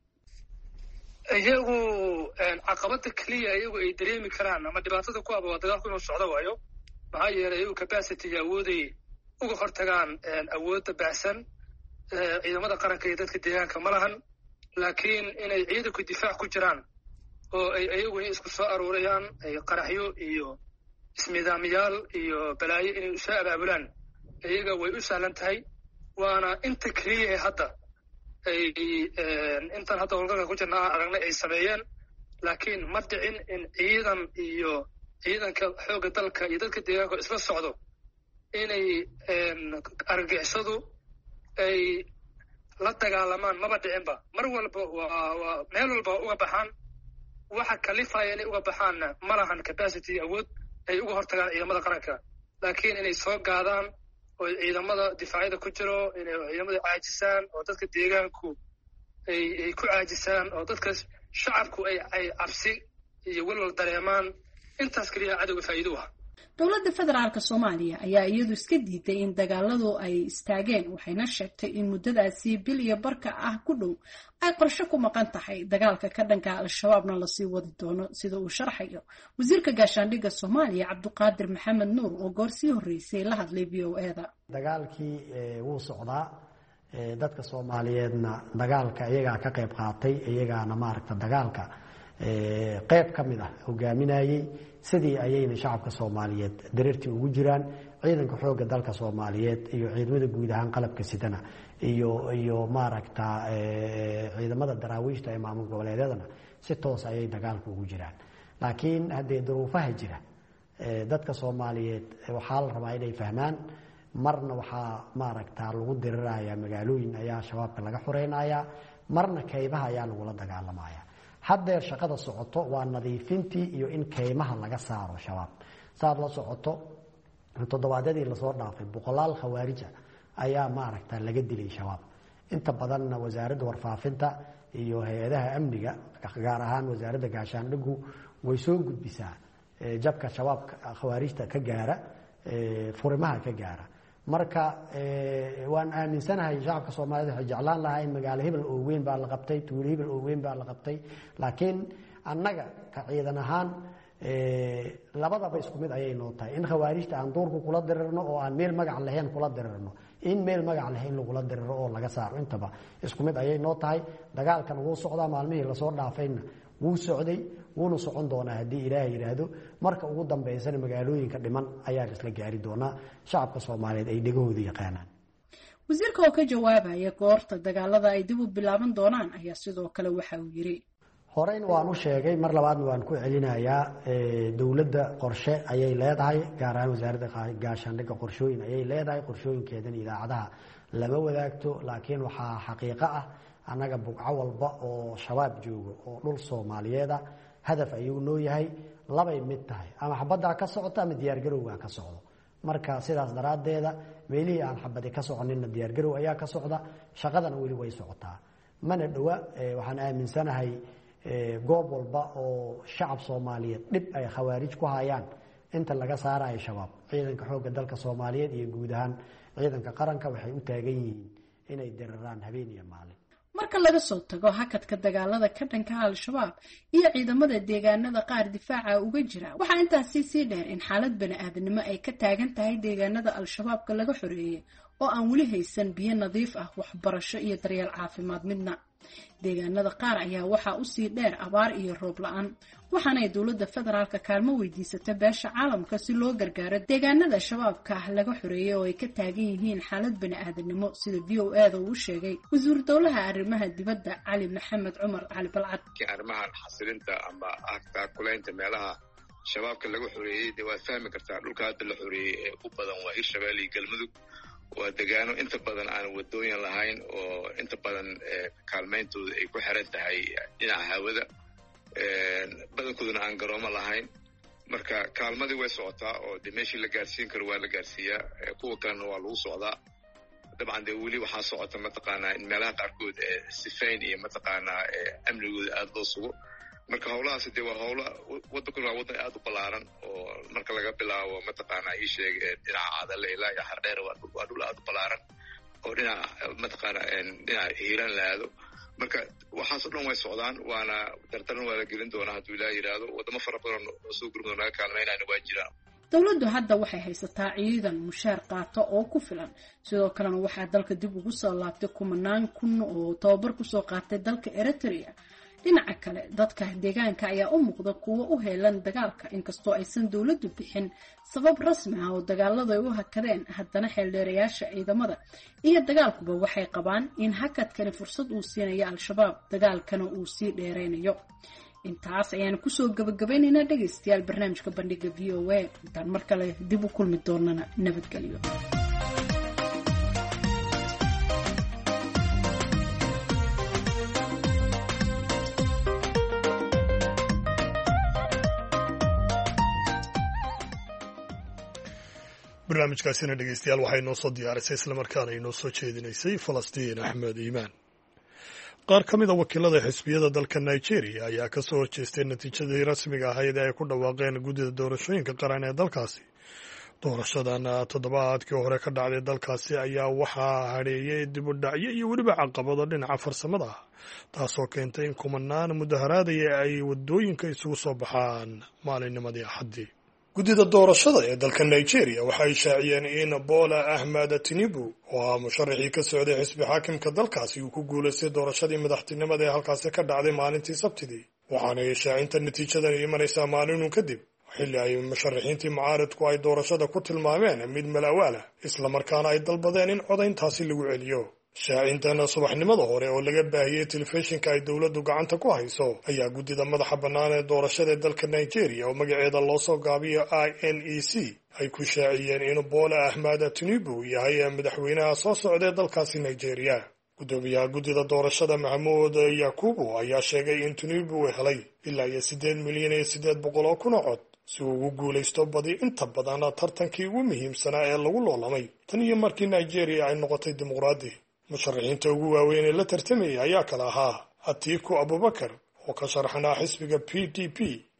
iyagu caqabada keliya iyagu ay dareemi karaan ama dhibaatada ku aba waa dagaalku inuu socdo waayo, maxaa yeelay iyagu capacity awooday uga hortagaan awoodda baxsan ciidamada qaranka iyo dadka deegaanka ma lahan. laakiin inay ciidanku difaac ku jiraan oo ay iyaguna isku soo aruurayaan ay qaraxyo iyo ismidaamyaal iyo balaayo inay usoo abaabulaan, iyaga way u sahlan tahay. waana inta keliya ee hadda ay intaan hadda howlgalka ku jirna aan aragnay ay sameeyeen. laakiin ma dhicin in ciidan iyo ciidanka xoogga dalka iyo dadka deegaanka isla socdo inay argagixisadu ay la dagaalamaan, maba dhicinba. mar walba waa meel walba uga baxaan, waxa kalifaya inay uga baxaanna ma lahan capacity awood ay uga hortagaan ciidamada qaranka. laakiin inay soo gaadaan oo ciidamada difaacyada ku jiro inay ciidamada caajisaan oo dadka deegaanku ay ku caajisaan oo dadka shacabku ay cabsi iyo walwal dareemaan, intaas keliya cadowga faa'iido ah. dowladda federaalka soomaaliya ayaa iyadu iska diiday in dagaaladu ay istaageen, waxayna sheegtay in muddadaasi bil iyo barka ah ku dhow ay qorshe ku maqan tahay dagaalka ka dhanka al-shabaabna lasii wadi doono, sida uu sharxayo wasiirka gaashaandhigga soomaaliya cabdiqaadir maxamed nuur oo goor sii horreysay la hadlay VOA-da. dagaalkii wuu socdaa, dadka soomaaliyeedna dagaalka iyagaa ka qayb qaatay, iyagaana maaragta dagaalka qayb ka mid ah hogaaminayey. sidii ayayna shacabka soomaaliyeed dareertii ugu jiraan. ciidanka xoogga dalka soomaaliyeed iyo ciidamada guud ahaan qalabka sidana iyo maaragta ciidamada daraawiishta ee maamul goboleedyadana si toos ayay dagaalka ugu jiraan. laakiin haddee duruufaha jira dadka soomaaliyeed waxaa la rabaa inay fahmaan, marna waxaa maaragta lagu diriraya magaalooyin ayaa shabaabka laga xoreynaya, marna kaymaha ayaa lagula dagaalamaya. haddeer shaqada socoto waa nadiifintii iyo in kaymaha laga saaro shabaab. saad la socoto toddobaadyadii lasoo dhaafay boqolaal khawaarija ayaa maaragta laga dilay shabaab. inta badanna wasaaradda warfaafinta iyo hay-adaha amniga gaar ahaan wasaaradda gaashaandhigu way soo gudbisaa jabka shabaabka khawaarijta ka gaara furimaha ka gaara marka waan aaminsanahay shacabka Soomaaliyeed waxay jeclaan lahaayeen magaalo hebel oo weyn baa la qabtay tuulo hebel oo weyn baa la qabtay laakiin annaga ka ciidan ahaan labadaba isku mid ayay noo tahay in khawaarijta aan duurku kula dirirno oo aan meel magac lahayn kula dirirno in meel magac lahayn lagula diriro oo laga saaro intaba isku mid ayay noo tahay dagaalkan wuu socdaa maalmihii la soo dhaafayna wuu socday wuuna socon doonaa haddii ilaahay yiraahdo marka ugu dambeysana magaalooyinka dhiman ayaa isla gaari doonaa shacabka Soomaaliyeed ay dhagahooda yaqaanaan wasiirka oo ka jawaabaya goorta dagaalada ay dib u bilaaban doonaan ayaa sidoo kale waxa uu yiri horeyna waan u sheegay mar labaadna waan ku celinayaa dawladda qorshe ayay leedahay gaar ahaan wasaaradda gaashaandhigga qorshooyin ayay leedahay qorshooyinkeedan idaacadaha lama wadaagto laakiin waxaa xaqiiqo ah annaga bugco walba oo shabaab joogo oo dhul Soomaaliyeed hadaf ayuu noo yahay labay mid tahay ama xabadda ka socota ama diyaar garowga ka socdo marka sidaas daraadeeda meelihii aan xabadi ka soconin diyaar garow ayaa ka socda shaqadana weli way socotaa mana dhawa waxaan aaminsanahay goob walba oo shacab Soomaaliyeed dib ay khawaarij ku hayaan inta laga saarayo shabaab ciidanka xoogga dalka Soomaaliyeed iyo guud ahaan ciidanka qaranka waxay u taagan yihiin inay diraraan habeen iyo maalin marka laga soo tago hakadka dagaalada ka dhanka al-shabaab iyo ciidamada deegaanada qaar difaaca uga jira waxaa intaasi sii dheer in xaalad bani'aadanimo ay ka taagan tahay deegaanada al-shabaabka laga xoreeyay oo aan weli haysan biyo nadiif ah waxbarasho iyo daryeel caafimaad midna deegaanada qaar ayaa waxaa u sii dheer abaar iyo roob la'aan waxaana ay dawladda federaalka kaalmo weydiisatay beesha caalamka si loo gargaaro deegaanada shabaabka laga xoreeyay oo ay ka taagan yihiin xaalad bani'aadanimo sida VOA-da uu sheegay wasiir dowlaha arrimaha dibadda Cali Maxamed Cumar Cali Balcad arrimahan xasilinta ama kulaynta meelaha shabaabka laga xoreeyay waa fahmi kartaa dhulka hadda la xoreeyay ee u badan waa Hirshabelle iyo Galmudug waa deegaano inta badan aan wadooyin lahayn oo inta badan kaalmayntooda ay ku xiran tahay dhinaca hawada badankooduna aan garoomo lahayn marka kaalmadii way socotaa oo de meeshii la gaarsiin karo waa la gaarsiiyaa kuwa kalena waa lagu socdaa dabcan dee weli waxaa socota mataqaanaa in meelaha qaarkood sifayn iyo mataqaanaa amnigooda aada loo sugo marka howlahaasi dee waa howla waddankuna waa waddan aada u ballaaran oo marka laga bilaabo mataqaanaa ii sheeg dhinaca cadale ilaa iyo xardheer waa dhul aada u ballaaran oo dhinaca mataqaanaa dhinaca hiiraan la aado marka waxaasoo dhan way socdaan waana dardaran waa la gelin doonaa hadduu ilaa yidhaahdo waddamo fara badan oo soo gurmado naga kaalmaynayna waa jiraan dawladdu hadda waxay haysataa ciidan mushaar qaato oo ku filan sidoo kalena waxaa dalka dib ugu soo laabtay kumanaan kun oo tababar kusoo qaatay dalka Eritrea dhinaca kale dadka deegaanka ayaa u muuqda kuwa u heelan dagaalka inkastoo aysan dawladdu bixin sabab rasmi ah oo dagaalada ay u hakadeen haddana xeeldheerayaasha ciidamada iyo dagaalkuba waxay qabaan in hakadkani fursad uu siinayo al-shabaab dagaalkana uu sii dheereynayo intaas ayaan kusoo gabagabaynaynaa dhegaystayaal barnaamijka bandhiga VOA intaan mar kale dib u kulmi doonana nabadgelyo barnaamijkaasina dhegeystayaal waxay noo soo diyaarisay islamarkaana inoo soo jeedinaysay Falastiin Axmed Iimaan qaar ka mid a wakiilada xisbiyada dalka Nigeria ayaa ka soo horjeestay natiijadii rasmiga ahayd ee ay ku dhawaaqeen guddida doorashooyinka qaran ee dalkaasi doorashadan toddobaadkii hore ka dhacday dalkaasi ayaa waxaa hadheeyay dib u dhacyo iyo weliba caqabado dhinaca farsamada ah taasoo keentay in kumanaan mudaharaadaya ay wadooyinka isugu soo baxaan maalinnimadii Axaddii guddida doorashada ee dalka Nigeria waxay shaaciyeen in Bola Ahmed Tinubu oo musharaxii ka socday xisbi xaakimka dalkaasi uu ku guuleystay doorashadii madaxtinimada ee halkaasi ka dhacday maalintii Sabtidii waxaana shaacinta natiijadan imanaysaa maalin kadib xilli ay musharaxiintii mucaaradku ay doorashada ku tilmaameen mid malawaala isla markaana ay dalbadeen in codayntaasi lagu celiyo shaacintan subaxnimada hore oo laga baahiyey telefishinka ay dawladdu gacanta ku hayso ayaa guddida madaxa bannaan ee doorashada dalka Nigeria oo magaceeda loo soo gaabiyo INEC ay ku shaaciyeen in Bola Ahmed Tinubu yahay madaxweynaha soo socda dalkaasi Nigeria gudoomiyaha guddida doorashada Mahmoud Yakubu ayaa sheegay in Tinubu uu helay ilaa 8,800,000 cod si uu ugu guulaysto badi inta badan tartankii ugu muhiimsanaa ee lagu loolamay tan iyo markii Nigeria ay noqotay dimuqraadi musharaxiinta ugu waaweyn ee la tartamayay ayaa kala ahaa Atiku Abubakar oo ka sharaxnaa xisbiga PDP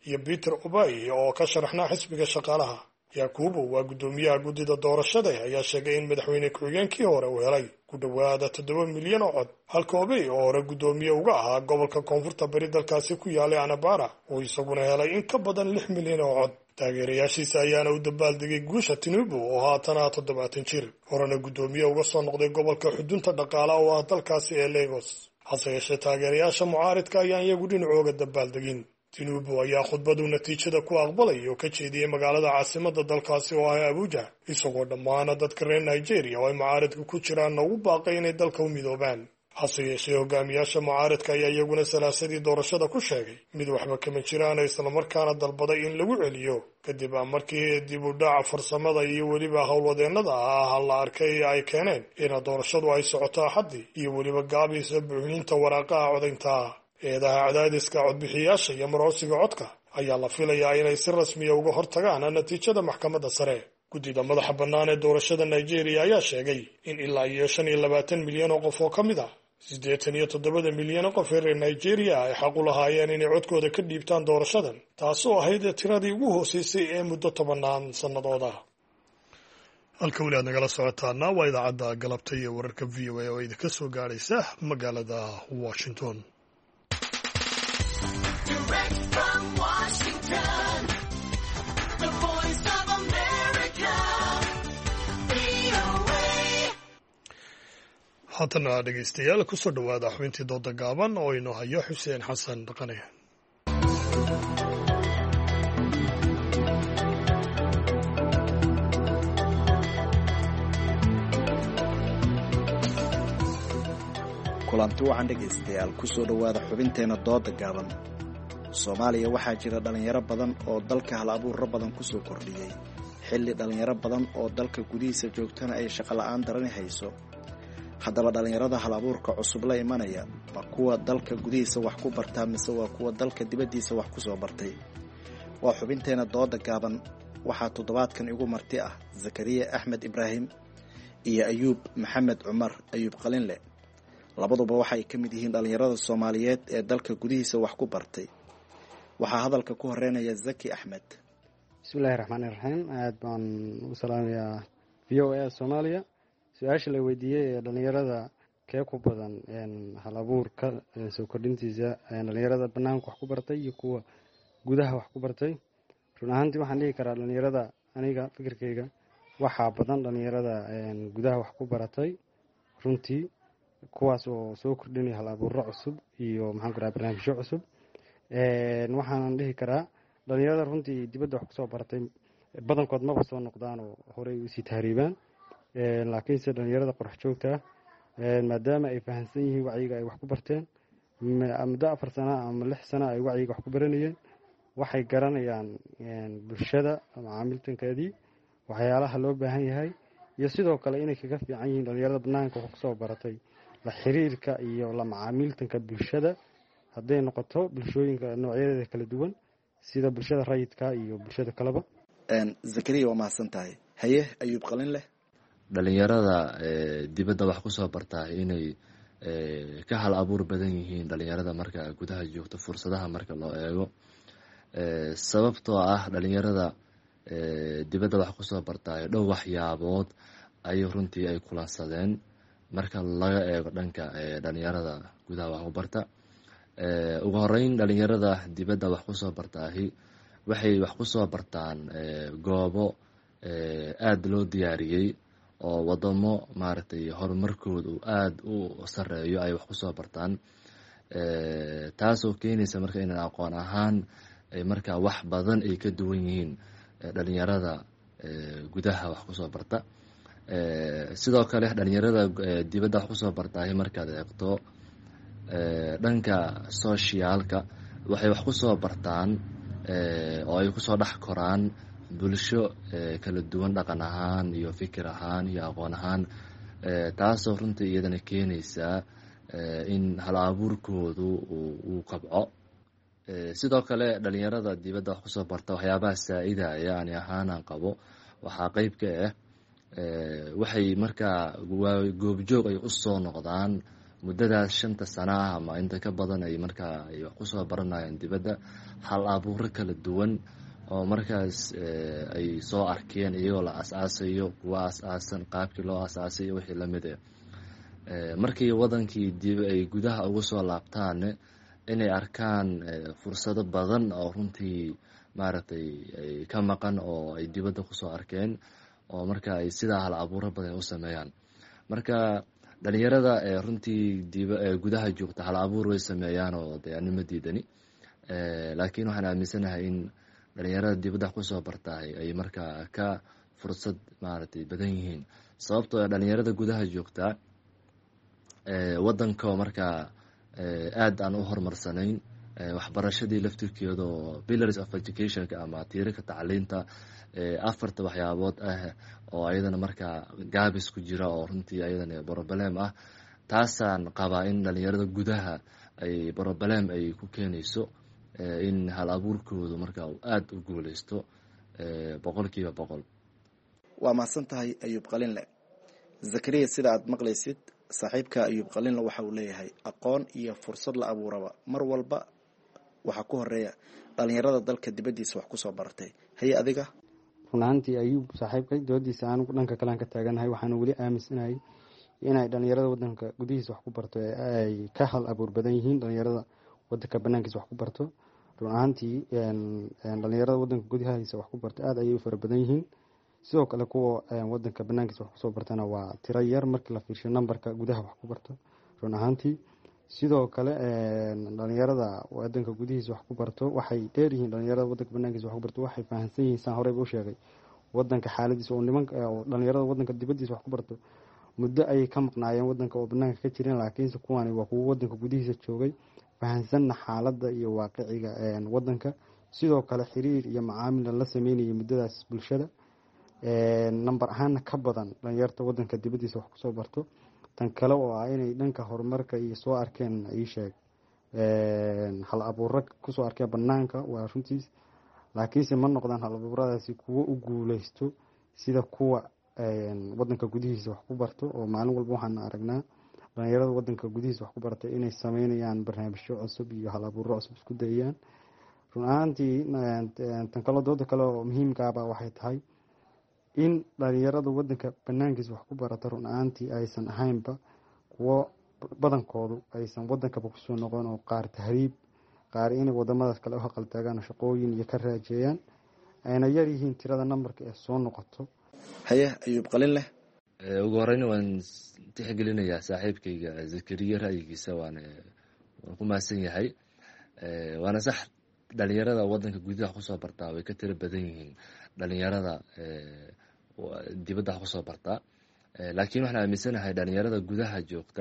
iyo Peter Obai oo ka sharaxnaa xisbiga shaqaalaha. Yakubu waa guddoomiyaha guddida doorashada ayaa sheegay in madaxweyne ku-xigeenkii hore uu helay ku dhowaada 7 milyan oo cod, halka Obai oo hore guddoomiye uga ahaa gobolka koonfurta bari dalkaasi ku yaalay Anambra uu isaguna helay in ka badan 6 milyan oo cod. Taageerayaashiisa ayaana u dabaaldegay guusha Tinubu oo haatan 70 jir, horena guddoomiye uga soo noqday gobolka xudunta dhaqaalaha oo ah dalkaasi ee Lagos. hase yeeshee taageerayaasha mucaaridka ayaan iyagu dhinacooga dabaaldegin. Tinubu ayaa khudbadu natiijada ku aqbalay oo ka jeediyey magaalada caasimadda dalkaasi oo ah Abuja, isagoo dhammaan dadka reer Nigeria oo ay mucaaridka ku jiraan ugu baaqay inay dalka u midoobaan. hase yeeshee hogaamiyaasha mucaaridka ayaa iyaguna salaasadii doorashada ku sheegay mid waxba kama jiraan, islamarkaana dalbaday in lagu celiyo kadib markii dib u dhaca farsamada iyo weliba howlwadeennada la arkay ay keeneen in doorashadu ay socoto Axaddii iyo weliba gaabisa buuxinta waraaqaha codaynta. eedaha cadaadiska codbixiyaasha iyo maroosiga codka ayaa la filayaa inay si rasmiya uga hortagaan natiijada maxkamadda sare. guddida madaxa bannaan ee doorashada Nigeria ayaa sheegay in ilaa 25 milyan oo qof oo ka mid ah 87 milyan oo qof ee reer Nigeria ay xaq u lahaayeen inay codkooda ka dhiibtaan doorashadan, taasoo ahayd tiradii ugu hooseysay ee muddo 10 sannadood ah. halka weli aad nagala socotaana waa idaacadda galabta iyo wararka VOA oo idinka soo gaadhaysa magaalada Washington. haatana dhegaystayaal kusoo dhowaada xubintii dooda gaaban oo inoo hayo Xuseen Xasan Dhaqane. kulanti wacan dhegaystayaal kusoo dhowaada xubinteena dooda gaaban. Soomaaliya waxaa jira dhalinyaro badan oo dalka hal abuurro badan kusoo kordhiyey xilli dhalinyaro badan oo dalka gudihiisa joogtana ay shaqo la'aan darani hayso. haddaba dhalinyarada hal abuurka cusub la imanaya waa kuwa dalka gudihiisa wax ku bartaa mise waa kuwa dalka dibaddiisa wax ku soo bartay? waa xubinteena dooda gaaban. waxaa toddobaadkan igu marti ah Zakariya Axmed Ibraahim iyo Ayuub Maxamed Cumar Ayuub Qalinle. labaduba waxay ka mid yihiin dhalinyarada Soomaaliyeed ee dalka gudihiisa wax ku bartay. waxaa hadalka ku horeynaya Zaki Axmed. bismillaahi raxmaani raxiim. aad baan u salaamayaa VOA Soomaaliya. su-aasha la weydiiyey ee dhalinyarada kee ku badan hal abuurka soo kordhintiisa dhalinyarada banaanka wax ku bartay iyo kuwa gudaha wax ku bartay, run ahaantii waxaan dhihi karaa dhalinyarada, aniga fikirkayga waxaa badan dhalinyarada gudaha wax ku baratay runtii, kuwaas oo soo kordhinaya hal abuurro cusub iyo maxaan ku dhahaa barnaamijyo cusub. waxaanan dhihi karaa dhalinyarada runtii dibadda wax kusoo baratay badankood maba soo noqdaan oo horey usii tahriibaan, laakiinse dhalinyarada qorax joogta maadaama ay fahamsan yihiin wacyiga ay wax ku barteen muddo 4 sano ama 6 sano ay wacyiga wax ku baranayeen, waxay garanayaan bulshada macaamiltankeedii, waxyaalaha loo baahan yahay, iyo sidoo kale inay kaga fiican yihiin dhalinyarada banaanka wax kusoo baratay la xiriirka iyo la macaamiltanka bulshada, hadday noqoto bulshooyinka noocyadeeda kala duwan sida bulshada rayidka iyo bulshada kaleba. Zakariya waa mahadsan tahay. haye Ayuub Qalinle. dhalinyarada dibadda wax ku soo bartaa inay ka hal abuur badan yihiin dhalinyarada marka gudaha joogto fursadaha marka loo eego, sababtoo ah dhalinyarada dibadda wax ku soo bartaa dhow waxyaabood ay runtii ay kulansadeen marka laga eego dhanka dhalinyarada gudaha wax ku barta. ugu horeyn dhalinyarada dibadda wax ku soo bartaahi waxay wax ku soo bartaan goobo aad loo diyaariyey oo wadamo maaragtay horumarkoodu aad u sareeyo ay wax ku soo bartaan, taasoo keenaysa marka inay aqoon ahaan marka wax badan ay ka duwan yihiin dhalinyarada gudaha wax ku soo barta. sidoo kale dhalinyarada dibadda wax ku soo bartaahi markaad eegto dhanka socialka waxay wax ku soo bartaan oo ay kusoo dhex koraan bulsho kala duwan dhaqan ahaan iyo fikir ahaan iyo aqoon ahaan, taasoo runtii iyadana keenaysaa in hal abuurkoodu uu kabco. sidoo kale dhalinyarada dibadda wax kusoo barta waxyaabaha saa-idaya ani ahaanaan qabo waxaa qeyb ka ah waxay markaa goobjoog ay u soo noqdaan muddadaas 5 sano ah ama inta ka badan ay markaa ay wax kusoo baranayaan dibadda hal abuuro kala duwan oo markaas ay soo arkeen iyagoo la asaasayo kuwa asaasan qaabkii loo asaasayo wixii lamid markii wadankii dib ay gudaha ugu soo laabtaan inay arkaan fursado badan oo runtii maaragtay ay ka maqan oo ay dibadda kusoo arkeen oo marka ay sidaa hal abuuro badan u sameeyaan marka dhalinyarada runtii gudaha joogta hal abuur way sameeyaan oo dee anima diidani laakiin waxaan aaminsanahay in dhalinyarada dibadda kusoo bartaay ay markaa ka fursad maaragtay badan yihiin sababtoo dhalinyarada gudaha joogta wadanka markaa aad aan u horumarsanayn waxbarashadii laftirkeeda oo pillars of educationka ama tiirarka tacliinta 4 waxyaabood ah oo ayadana markaa gaabis ku jira oo runtii ayadana problem ah taasaan qabaa in dhalinyarada gudaha ay problem ay ku keenayso in hal abuurkoodu markaa uu aad u guuleysto 100%. waa mahadsan tahay Ayuub Qalinle. Zakariya sida aad maqlaysid saaxiibka Ayuub Qalinle waxa uu leeyahay aqoon iyo fursad la abuuraba mar walba waxa ku horeeya dhalinyarada dalka dibadiisa wax ku soo baratay hay adiga run ahaantii Ayuub saaxiibkay doodiisa aan dhanka kale ka taaganahay waxaan wali aaminsanahay inay dhalinyarada wadanka gudihiisa wax ku barto ay ka hal abuur badan yihiin dhalinyarada wadanka banaankiisa wax ku barto run ahaantii dhalinyarada wadanka gudihiisa wax ku barto aad ayay u fara badan yihiin sidoo kale kuwa wadanka banaankiisa wax ku soo bartana waa tiro yar markii la fiirsho numberka gudaha wax ku barto run ahaantii sidoo kale dhalinyarada wadanka gudihiisa wax ku barto waxay dheer yihiin dhalinyarada wadanka banaankiisa wax ku barto waxay fahansan yihiin saan horey u sheegay wadanka xaaladiisa oo nimanka dhalinyarada wadanka dibadiisa wax ku barto muddo ay ka maqnaayeen wadanka oo banaanka ka jirin laakiinse kuwani waa kuwa wadanka gudihiisa joogay fahansanna xaaladda iyo waaqiciga wadanka sidoo kale xiriir iyo macaamil la sameynayay muddadaas bulshada number ahaana ka badan dhalinyarta wadanka dibadiisa wax kusoo barto tan kale oo ah inay dhanka horumarka iyo soo arkeen ay sheeg hal abuuro kusoo arkeen banaanka waa runtiis laakiinse ma noqdaan hal abuuradaasi kuwo u guuleysto sida kuwa wadanka gudihiisa wax ku barto oo maalin walba waxaan aragnaa dhalinyarada wadanka gudihiisa wax ku bartay inay sameynayaan barnaamijyo cusub iyo hal abuuro cusub isku dayayaan run ahaantii tan kale dooda kale oo muhiimkaaba waxay tahay in dhalinyarada wadanka banaankiisa wax ku barata run ahaantii aysan ahaynba kuwo badankoodu aysan wadankaba kusoo noqon oo qaar tahriib qaar inay wadamadaas kale u haqal taagaan shaqooyin iyo ka raajeeyaan ayna yar yihiin tirada numberka ee soo noqoto haye Ayuub Qalinle. ugu horreyn waan tixgelinayaa saaxiibkayga Zakariya ra'yigiisa waan ku maasan yahay waana sax dhalinyarada wadanka gudaha kusoo bartaa way ka tiro badan yihiin dhalinyarada dibadda kusoo bartaa laakiin waxaan aaminsanahay dhalinyarada gudaha joogta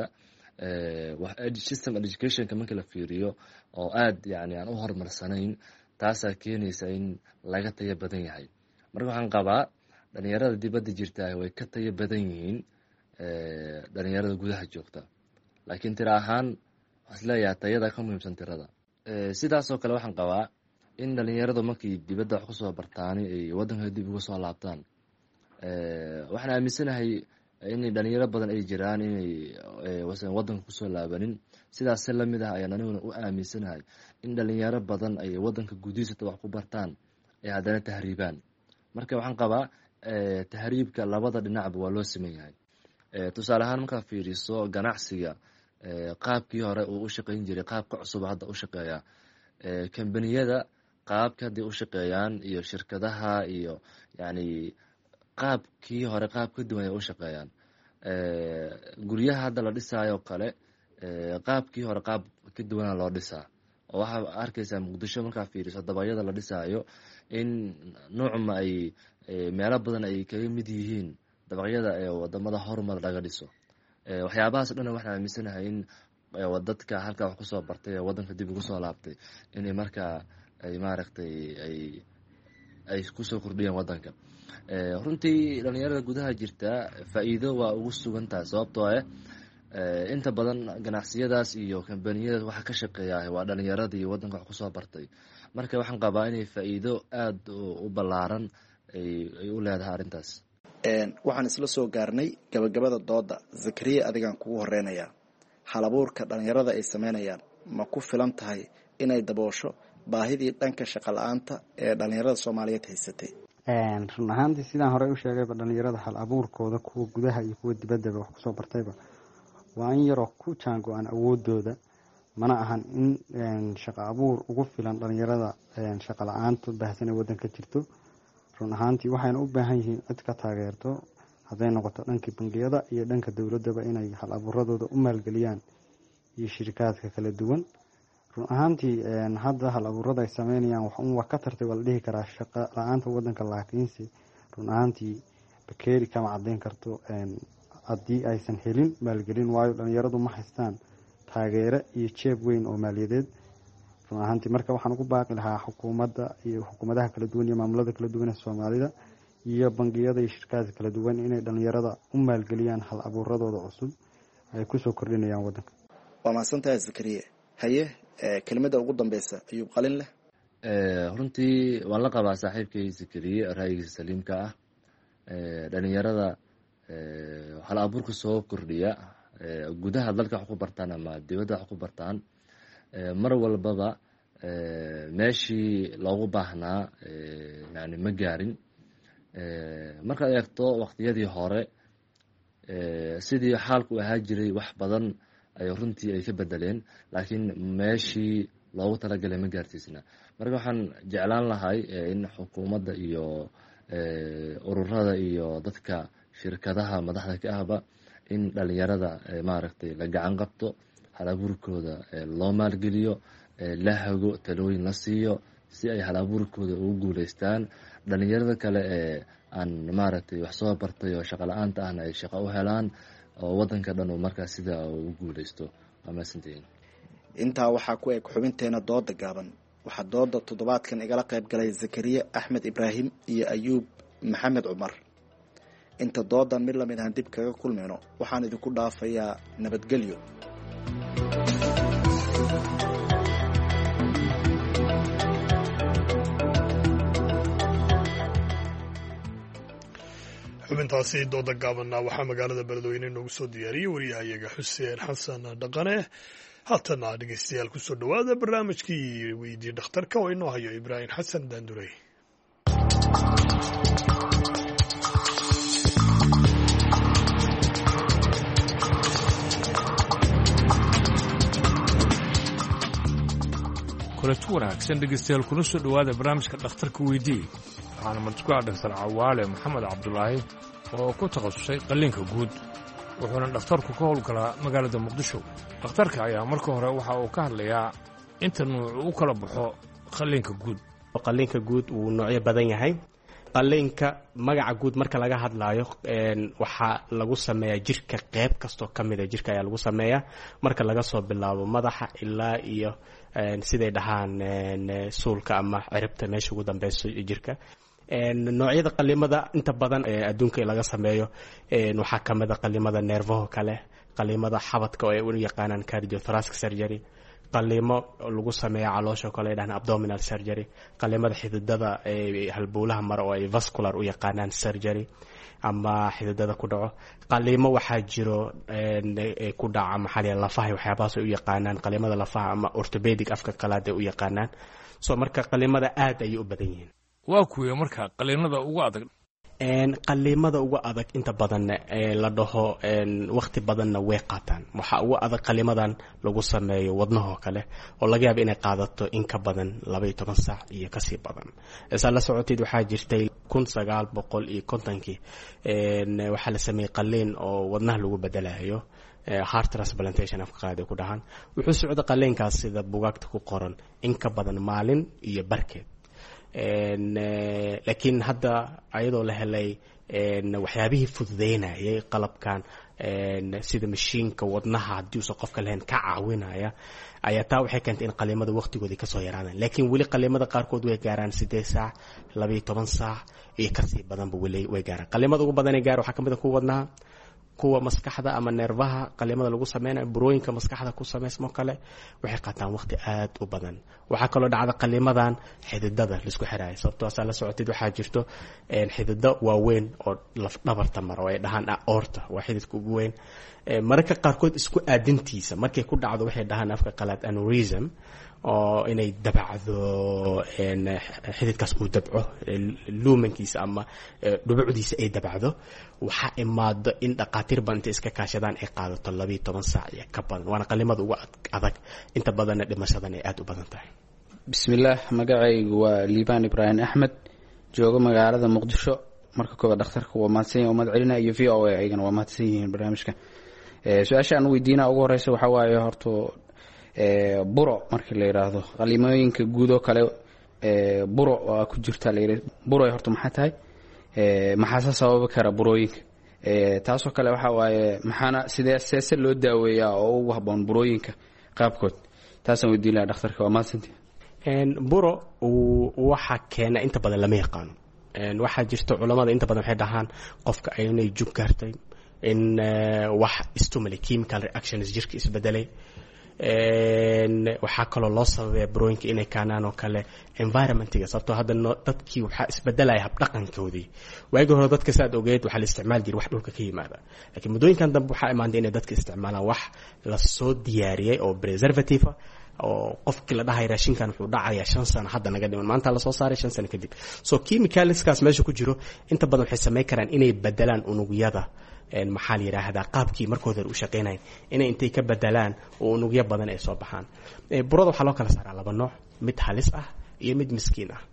system educationka marka la fiiriyo oo aad yani aan u horumarsanayn taasaa keenaysa in laga tayo badan yahay marka waxaan qabaa dhalinyarada dibadda jirta way ka tayo badan yihiin dhalinyarada gudaha joogta laakiin tiro ahaan waxaan isleeyahay tayada ka muhiimsan tirada sidaasoo kale waxaan qabaa in dhalinyaradu markii dibadda wax kusoo bartaani ay wadanka dib uga soo laabtaan waxaan aaminsanahay inay dhalinyaro badan ay jiraan inay wadanka kusoo laabanin sidaas lamid ah ayaan aniguna u aaminsanahay in dhalinyaro badan ay wadanka gudihiisa wax ku bartaan ay haddana tahriibaan marka waxaan qabaa tahriibka labada dhinacba waa loo siman yahay tusaale ahaan markaa fiiriso ganacsiga qaabkii hore uu u shaqayn jiray qaabka cusub hadda u shaqeeya kambaniyada qaabka hadday u shaqeeyaan iyo shirkadaha iyo yani qaabkii hore qaab ka duwan ay u shaqeeyaan guryaha hadda la dhisaayo kale qaabkii hore qaab ka duwana loo dhisaa oo waxaa arkaysaa muqdisho markaa fiiriso dabayada la dhisaayo in noocma ay meelo badan ay kaga mid yihiin dabaqyada ee wadamada horumar laga dhiso waxyaabahaas dhan waxaan aaminsanahay in dadka halkaa wax kusoo bartay ee wadanka dib ugu soo laabtay inay markaa ay maaragtay ay kusoo kordhiyaan wadanka runtii dhalinyarada gudaha jirta faa'iido waa ugu sugan tahay sababtoo inta badan ganacsiyadaas iyo kambaniyadaas waxa ka shaqeeya waa dhalinyaradii wadanka wax kusoo bartay marka waxaan qabaa inay faa'iido aada u ballaaran ay u leedahay arrintaas waxaan isla soo gaarnay gabagabada dooda Zakariya adigaan kugu horeynayaa halabuurka dhalinyarada ay sameynayaan ma ku filan tahay inay daboosho baahidii dhanka shaqo la-aanta ee dhalinyarada soomaaliyeed haysatay? run ahaantii sidaan horey u sheegayba dhalinyarada hal abuurkooda kuwa gudaha iyo kuwa dibaddaba wax kusoo bartayba waa in yaroo ku jaango-aan awoodooda, mana ahan in shaqo abuur ugu filan dhalinyarada shaqo la-aanta baahsan ee waddanka jirto. run ahaantii waxayna u baahan yihiin cid ka taageerto, hadday noqoto dhanka bangiyada iyo dhanka dowladaba inay hal abuuradooda u maalgeliyaan iyo shirikaadka kala duwan. run ahaantii hadda hal abuurada ay sameynayaan waa ka tartay waa la dhihi karaa shaqo la-aanta waddanka, laakiinse run ahaantii bakeeri kama cadeyn karto haddii aysan helin maalgelin, waayo dhalinyaradu ma haystaan taageero iyo jeeb weyn oo maaliyadeed. run ahaantii marka waxaan ugu baaqi lahaa xukuumadda iyo xukuumadaha kala duwan iyo maamulada kala duwan ee Soomaalida iyo bangiyada iyo shirkadaha kala duwan inay dhalinyarada u maalgeliyaan hal abuuradooda cusub ay kusoo kordhinayaan waddanka. waa mahadsantahay Zakariya. haye kelimada ugu dambeysa Ayuub Qalin leh. runtii waan la qabaa saaxiibkay Zakariya ra'yigiisa saliimka ah. dhalinyarada hal abuurka soo kordhiya gudaha dalka wax ku bartaan ama dibadda wax ku bartaan mar walbaba meeshii loogu baahnaa yani ma gaarin. markaad eegto waqtiyadii hore sidii xaalku ahaa jiray wax badan ay runtii ay ka bedeleen, laakiin meeshii loogu talagalay ma gaarsiisna. marka waxaan jeclaan lahay in xukuumadda iyo ururada iyo dadka shirkadaha madaxda ka ahba in dhalinyarada maaragtay la gacan qabto, hal abuurkooda loo maalgeliyo, la hago, talooyin la siiyo si ay hal abuurkooda ugu guuleystaan. dhalinyarada kale ee aan maaragtay wax soo bartay oo shaqo la-aanta ahna ay shaqo u helaan oo waddanka dhan uu markaas sidaa ugu guuleysto. waa mahadsantihiin. intaa waxaa ku eg xubinteena dooda gaaban. waxaa dooda toddobaadkan igala qayb galay Zakariya Axmed Ibraahim iyo Ayuub Maxamed Cumar. inta doodan mid lamid aan dib kaga kulmayno waxaan idinku dhaafayaa nabadgelyo. xubintaasi dooda gaabanna waxaa magaalada beledweyne noogu soo diyaariyey wariyahayaga xuseen xasan dhaqane. haatana dhegeystayaal kusoo dhawaada barnaamijkii weydii dhakhtarka oo inoo hayo Ibraahim Xasan Daandurey. kulanti wanaagsan dhegeystayaal kuna soo dhawaada barnaamijka dhakhtarka weydii. waxaana martiku-a dhaktar Cawaale Maxamed Cabdulaahi oo ku takhasusay qalliinka guud, wuxuuna dhakhtarku ka howlgalaa magaalada Muqdisho. dhakhtarka ayaa marka hore waxa uu ka hadlayaa inta nuuc u kala baxo qalliinka guud. qalliinka guud wuu noocyo badan yahay. qalliinka magaca guud marka laga hadlaayo waxaa lagu sameeyaa jirka qayb kastoo ka mid a jirka ayaa lagu sameeyaa, marka laga soo bilaabo madaxa ilaa iyo siday dhahaan suulka ama ciribta meesha ugu dambeyso jirka. noocyada qalimada inta badan adduunka laga sameeyo waxaa ka mid a qalimada neerfaha kale, qalimada xabadka oo ay u yaqaanaan cardiothoracic surgery, qalimo lagu sameeyo caloosha kale dhahan abdominal surgery, qalimada xididada halbowlaha mara oo ay vascular u yaqaanaan surgery ama xididada ku dhaco. qalimo waxaa jiro ku dhaca maxaa lafaha waxyaabahaas ay u yaqaanaan qalimada lafaha ama orthopedic afka qalaad ay u yaqaanaan. so marka qalimada aad ayay u badan yihiin. waa kuwee marka qaliinada ugu adag? qalimada ugu adag inta badan la dhaho waqti badanna way qaataan. waxaa ugu adag qalimadan lagu sameeyo wadnahoo kale oo laga yaaba inay qaadato in ka badan 12 saac iyo kasii badan. saa la socoteed waxaa jirtay 1950kii waxaa la sameeyey qaliin oo wadnaha lagu bedelayo, heart transplantation afka qaade ku dhahan. wuxuu socda qaliinkaas sida bugaagta ku qoran in ka badan maalin iyo barkeed. laakiin hadda ayadoo la helay waxyaabihii fududeynayay qalabkan sida mashiinka wadnaha haddii uusan qofka lahayn ka caawinaya ayaa taa waxay keentay in qalimada waqtigoodii kasoo yaraadaan. laakiin weli qalimada qaarkood way gaaraan 8 saac 12 saac iyo kasii badanba weli way gaaraan. qalimada ugu badanee gaar waxaa ka mid a kuwa wadnaha, kuwa maskaxda ama neerfaha qaliimada lagu sameynayo burooyinka maskaxda ku samaysmo kale waxay qaataan waqti aad u badan. waxaa kaloo dhacda qaliimadan xididada laisku xiraayo, sababtoo asaa la socotid waxaa jirto xidido waaweyn oo laf dhabarta mara oo ay dhahaan aorta, waa xididka ugu weyn. mararka qaarkood isku aadintiisa markay ku dhacdo waxay dhahaan afka qalaad aneurysm, oo inay dabacdo xididkaas uu dabco luumankiisa ama dhubucdiisa ay dabacdo. waxaa imaado in dhaqaatiir badan intay iska kaashadaan ay qaadato 12 saac iyo ka badan, waana qalimada ugu adag, inta badanna dhimashadan ay aad u badan tahay. bismillaah, magacaygu waa liibaan ibraahim axmed, joogo magaalada muqdisho. marka koowaad dhakhtarka waa mahadsan yahay, umad celina iyo v o a ayagana waa mahadsan yihiin barnaamijka. su-aasha aan weydiina ugu horeysa waxaa waaye horta buro markii la yidhaahdo qalimooyinka guud oo kale buro waa ku jirta la yidhi buro horta maxaa tahay, maxaase sababi kara burooyinka, taasoo kale waxaa waaye maxaana sidee seese loo daaweeyaa oo ugu habboon burooyinka qaabkood, taasaan weydiin lahaa dhakhtarka. waa mahadsantii. buro waxaa keena inta badan lama yaqaano. waxaa jirta culamada inta badan waxay dhahaan qofka inay jug gaartay, in wax stimuli chemical reactions jirka isbedelay. waxaa kaloo loo sababaya burooyinka inay kaanaan oo kale environmentiga, sababtoo hadda dadkii waxaa isbedelaya habdhaqankoodii. waagi hore dadka saad ogeed waxaa la isticmaali jiray wax dhulka ka yimaada, laakiin muddooyinkan dambe waxaa imaantay inay dadka isticmaalaan wax lasoo diyaariyey oo preservative oo qofkii la dhahay raashinkan wuxuu dhacayaa 5 sano hadda naga dhiman, maanta la soo saaray 5 sano kadib. so chemicalskaas meesha ku jiro inta badan waxay sameyn karaan inay bedelaan unugyada, maxaa la yiraahdaa qaabkii markooda u shaqeynayeen, inay intay ka bedelaan oo unugyo badan ay soo baxaan. burada waxaa loo kala saaraa 2 nooc, mid halis ah iyo mid miskiin ah.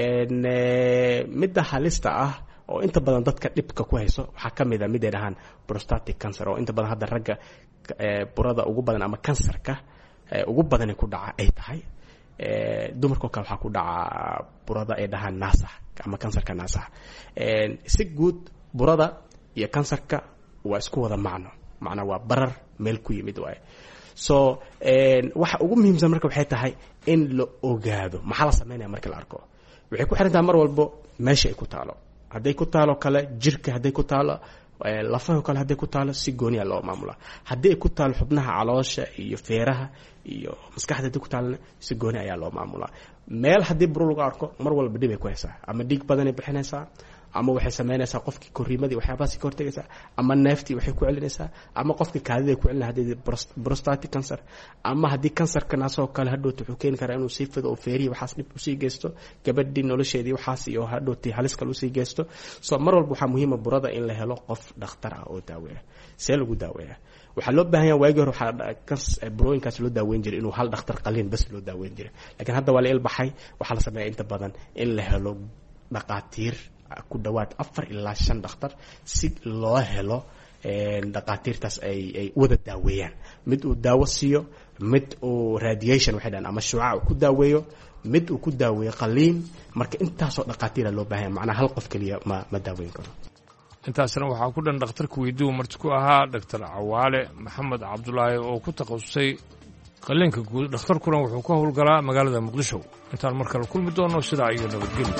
midda halista ah oo inta badan dadka dhibka ku hayso waxaa ka mid ah mid ay dhahaan prostatic cancer, oo inta badan hadda ragga burada ugu badan ama kansarka ugu badan ku dhaca ay tahay. dumarka kale waxaa ku dhaca burada ay dhahaan naasax ama kansarka naasax. si guud burada iyo kansarka waa isku wada macna waa barar meel ku yimid waaye. so waxa ugu muhiimsan marka waxay tahay in la ogaado maxaa la sameynaya marka la arko. waxay ku xiran tahay mar walbo meesha ay ku taalo, hadday ku taalo kale jirka, hadday ku taalo lafaha kale, hadday ku taalo si gooniya loo maamula, haddii ay ku taalo xubnaha caloosha iyo feeraha iyo maskaxda, haddii ku taalana si gooni ayaa loo maamulaa. meel haddii buro lagu arko mar walba dhib ay ku haysaa, ama dhiig badanay bixinaysaa, ama waxay sameynaysaa qofkii koriimadii waxyaabahaasi ka hortagaysaa, ama neeftii waxay ku celinaysaa, ama qofkii kaadida ay ku celinaysaa haddii prostatic cancer, ama haddii kansarka naasoo kale hadhowta wuxuu keeni karaa inuu sii fido oo feerihi waxaas dhib usii geysto, gabadhii nolosheedii waxaas iyo hadhowtii halis kale usii geysto. so mar walba waxaa muhiima burada in la helo qof dhakhtar ah oo daaweeya. see lagu daaweeya? waxaa loo baahan yahay waagii hore waxaa burooyinkaas loo daaweyn jiray inuu hal dhakhtar qaliin bas loo daaweyn jiray, laakiin hadda waa la ilbaxay. waxaa la sameeyaa inta badan in la helo dhaqaatiir ku dhawaad 4 ilaa 5 dhakhtar si loo helo dhaqaatiirtaas ay wada daaweeyaan. mid uu daawo siiyo, mid uu radiation waxay dhahaan ama shucaac uu ku daaweeyo, mid uu ku daaweeyo qaliin. marka intaasoo dhaqaatiira loo baahan yahay, macnaha hal qof keliya ma daaweyn karo. intaasna waxaa ku dhan dhakhtarka weydiigu marti ku ahaa Dr. Cawaale Maxamed Cabdulaahi oo ku takhasusay qaliinka guud. dhakhtarkuna wuxuu ka howlgalaa magaalada Muqdisho. intaan mar kale kulmi doono sidaa iyo nabadgelyo.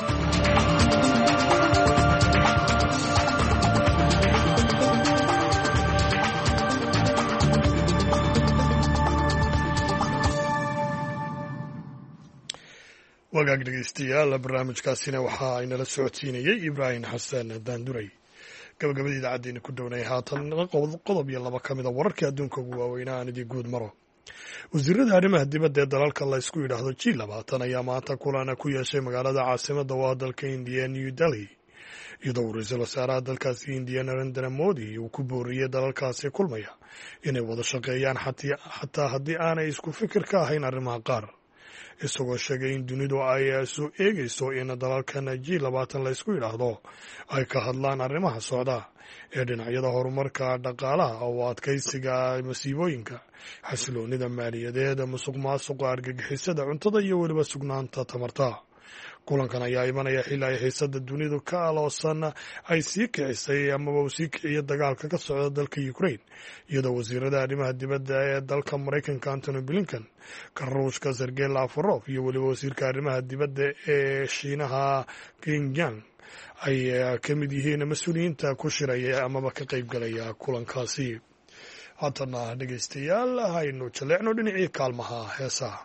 wagaag dhegeystayaal, barnaamijkaasina waxa ay nala socodsiinayey ibraahim xasan daanduray. gabagabada idaacaddeenna ku dhownay haatan qodob iyo 2 ka mida wararkii adduunka ugu waaweynaa aan idii guud maro. wasiirada arrimaha dibadda ee dalalka la isku yidhaahdo G20 ayaa maanta kulan ku yeeshay magaalada caasimadda waa dalka India New Delhi, iyadoo ra'iisul wasaaraha dalkaasi India Narendra Modi uu ku booriyey dalalkaasi kulmaya inay wada shaqeeyaan xataa haddii aanay isku fikir ka ahayn arrimaha qaar, isagoo sheegay in dunidu ay soo eegayso in dalalkan G20 la isku yidhaahdo ay ka hadlaan arrimaha socda ee dhinacyada horumarka dhaqaalaha oo adkaysiga masiibooyinka, xasiloonida maaliyadeed, musuqmaasuqa, argagixisada, cuntada iyo weliba sugnaanta tamarta. kulankan ayaa imanaya xilli ay xiisada dunidu ka aloosan ay sii kicisay amaba uu sii kiciyo dagaalka ka socda dalka Ukraine, iyadoo wasiirada arrimaha dibadda ee dalka Mareykanka Antony Blinken, ka Ruushka Sergey Lavrov iyo weliba wasiirka arrimaha dibadda ee Shiinaha Qin Gang ay ka mid yihiin mas-uuliyiinta ku shiraya amaba ka qaybgalaya kulankaasi. haatana dhegaystayaal haynu jaleecno dhinacii kaalmaha heesaha.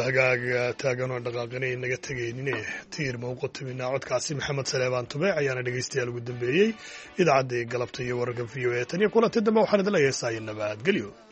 hagaaga taagan oo dhaqaaqinay naga tegaynin tiir mawqotamina codkaasi maxamed saleebaan tube ayaana dhegaystayaal ugu dambeeyey idaacadda galabta iyo wararka v o a tan iyo kulanti dambe waxaan idin leeyahay nabadgelyo.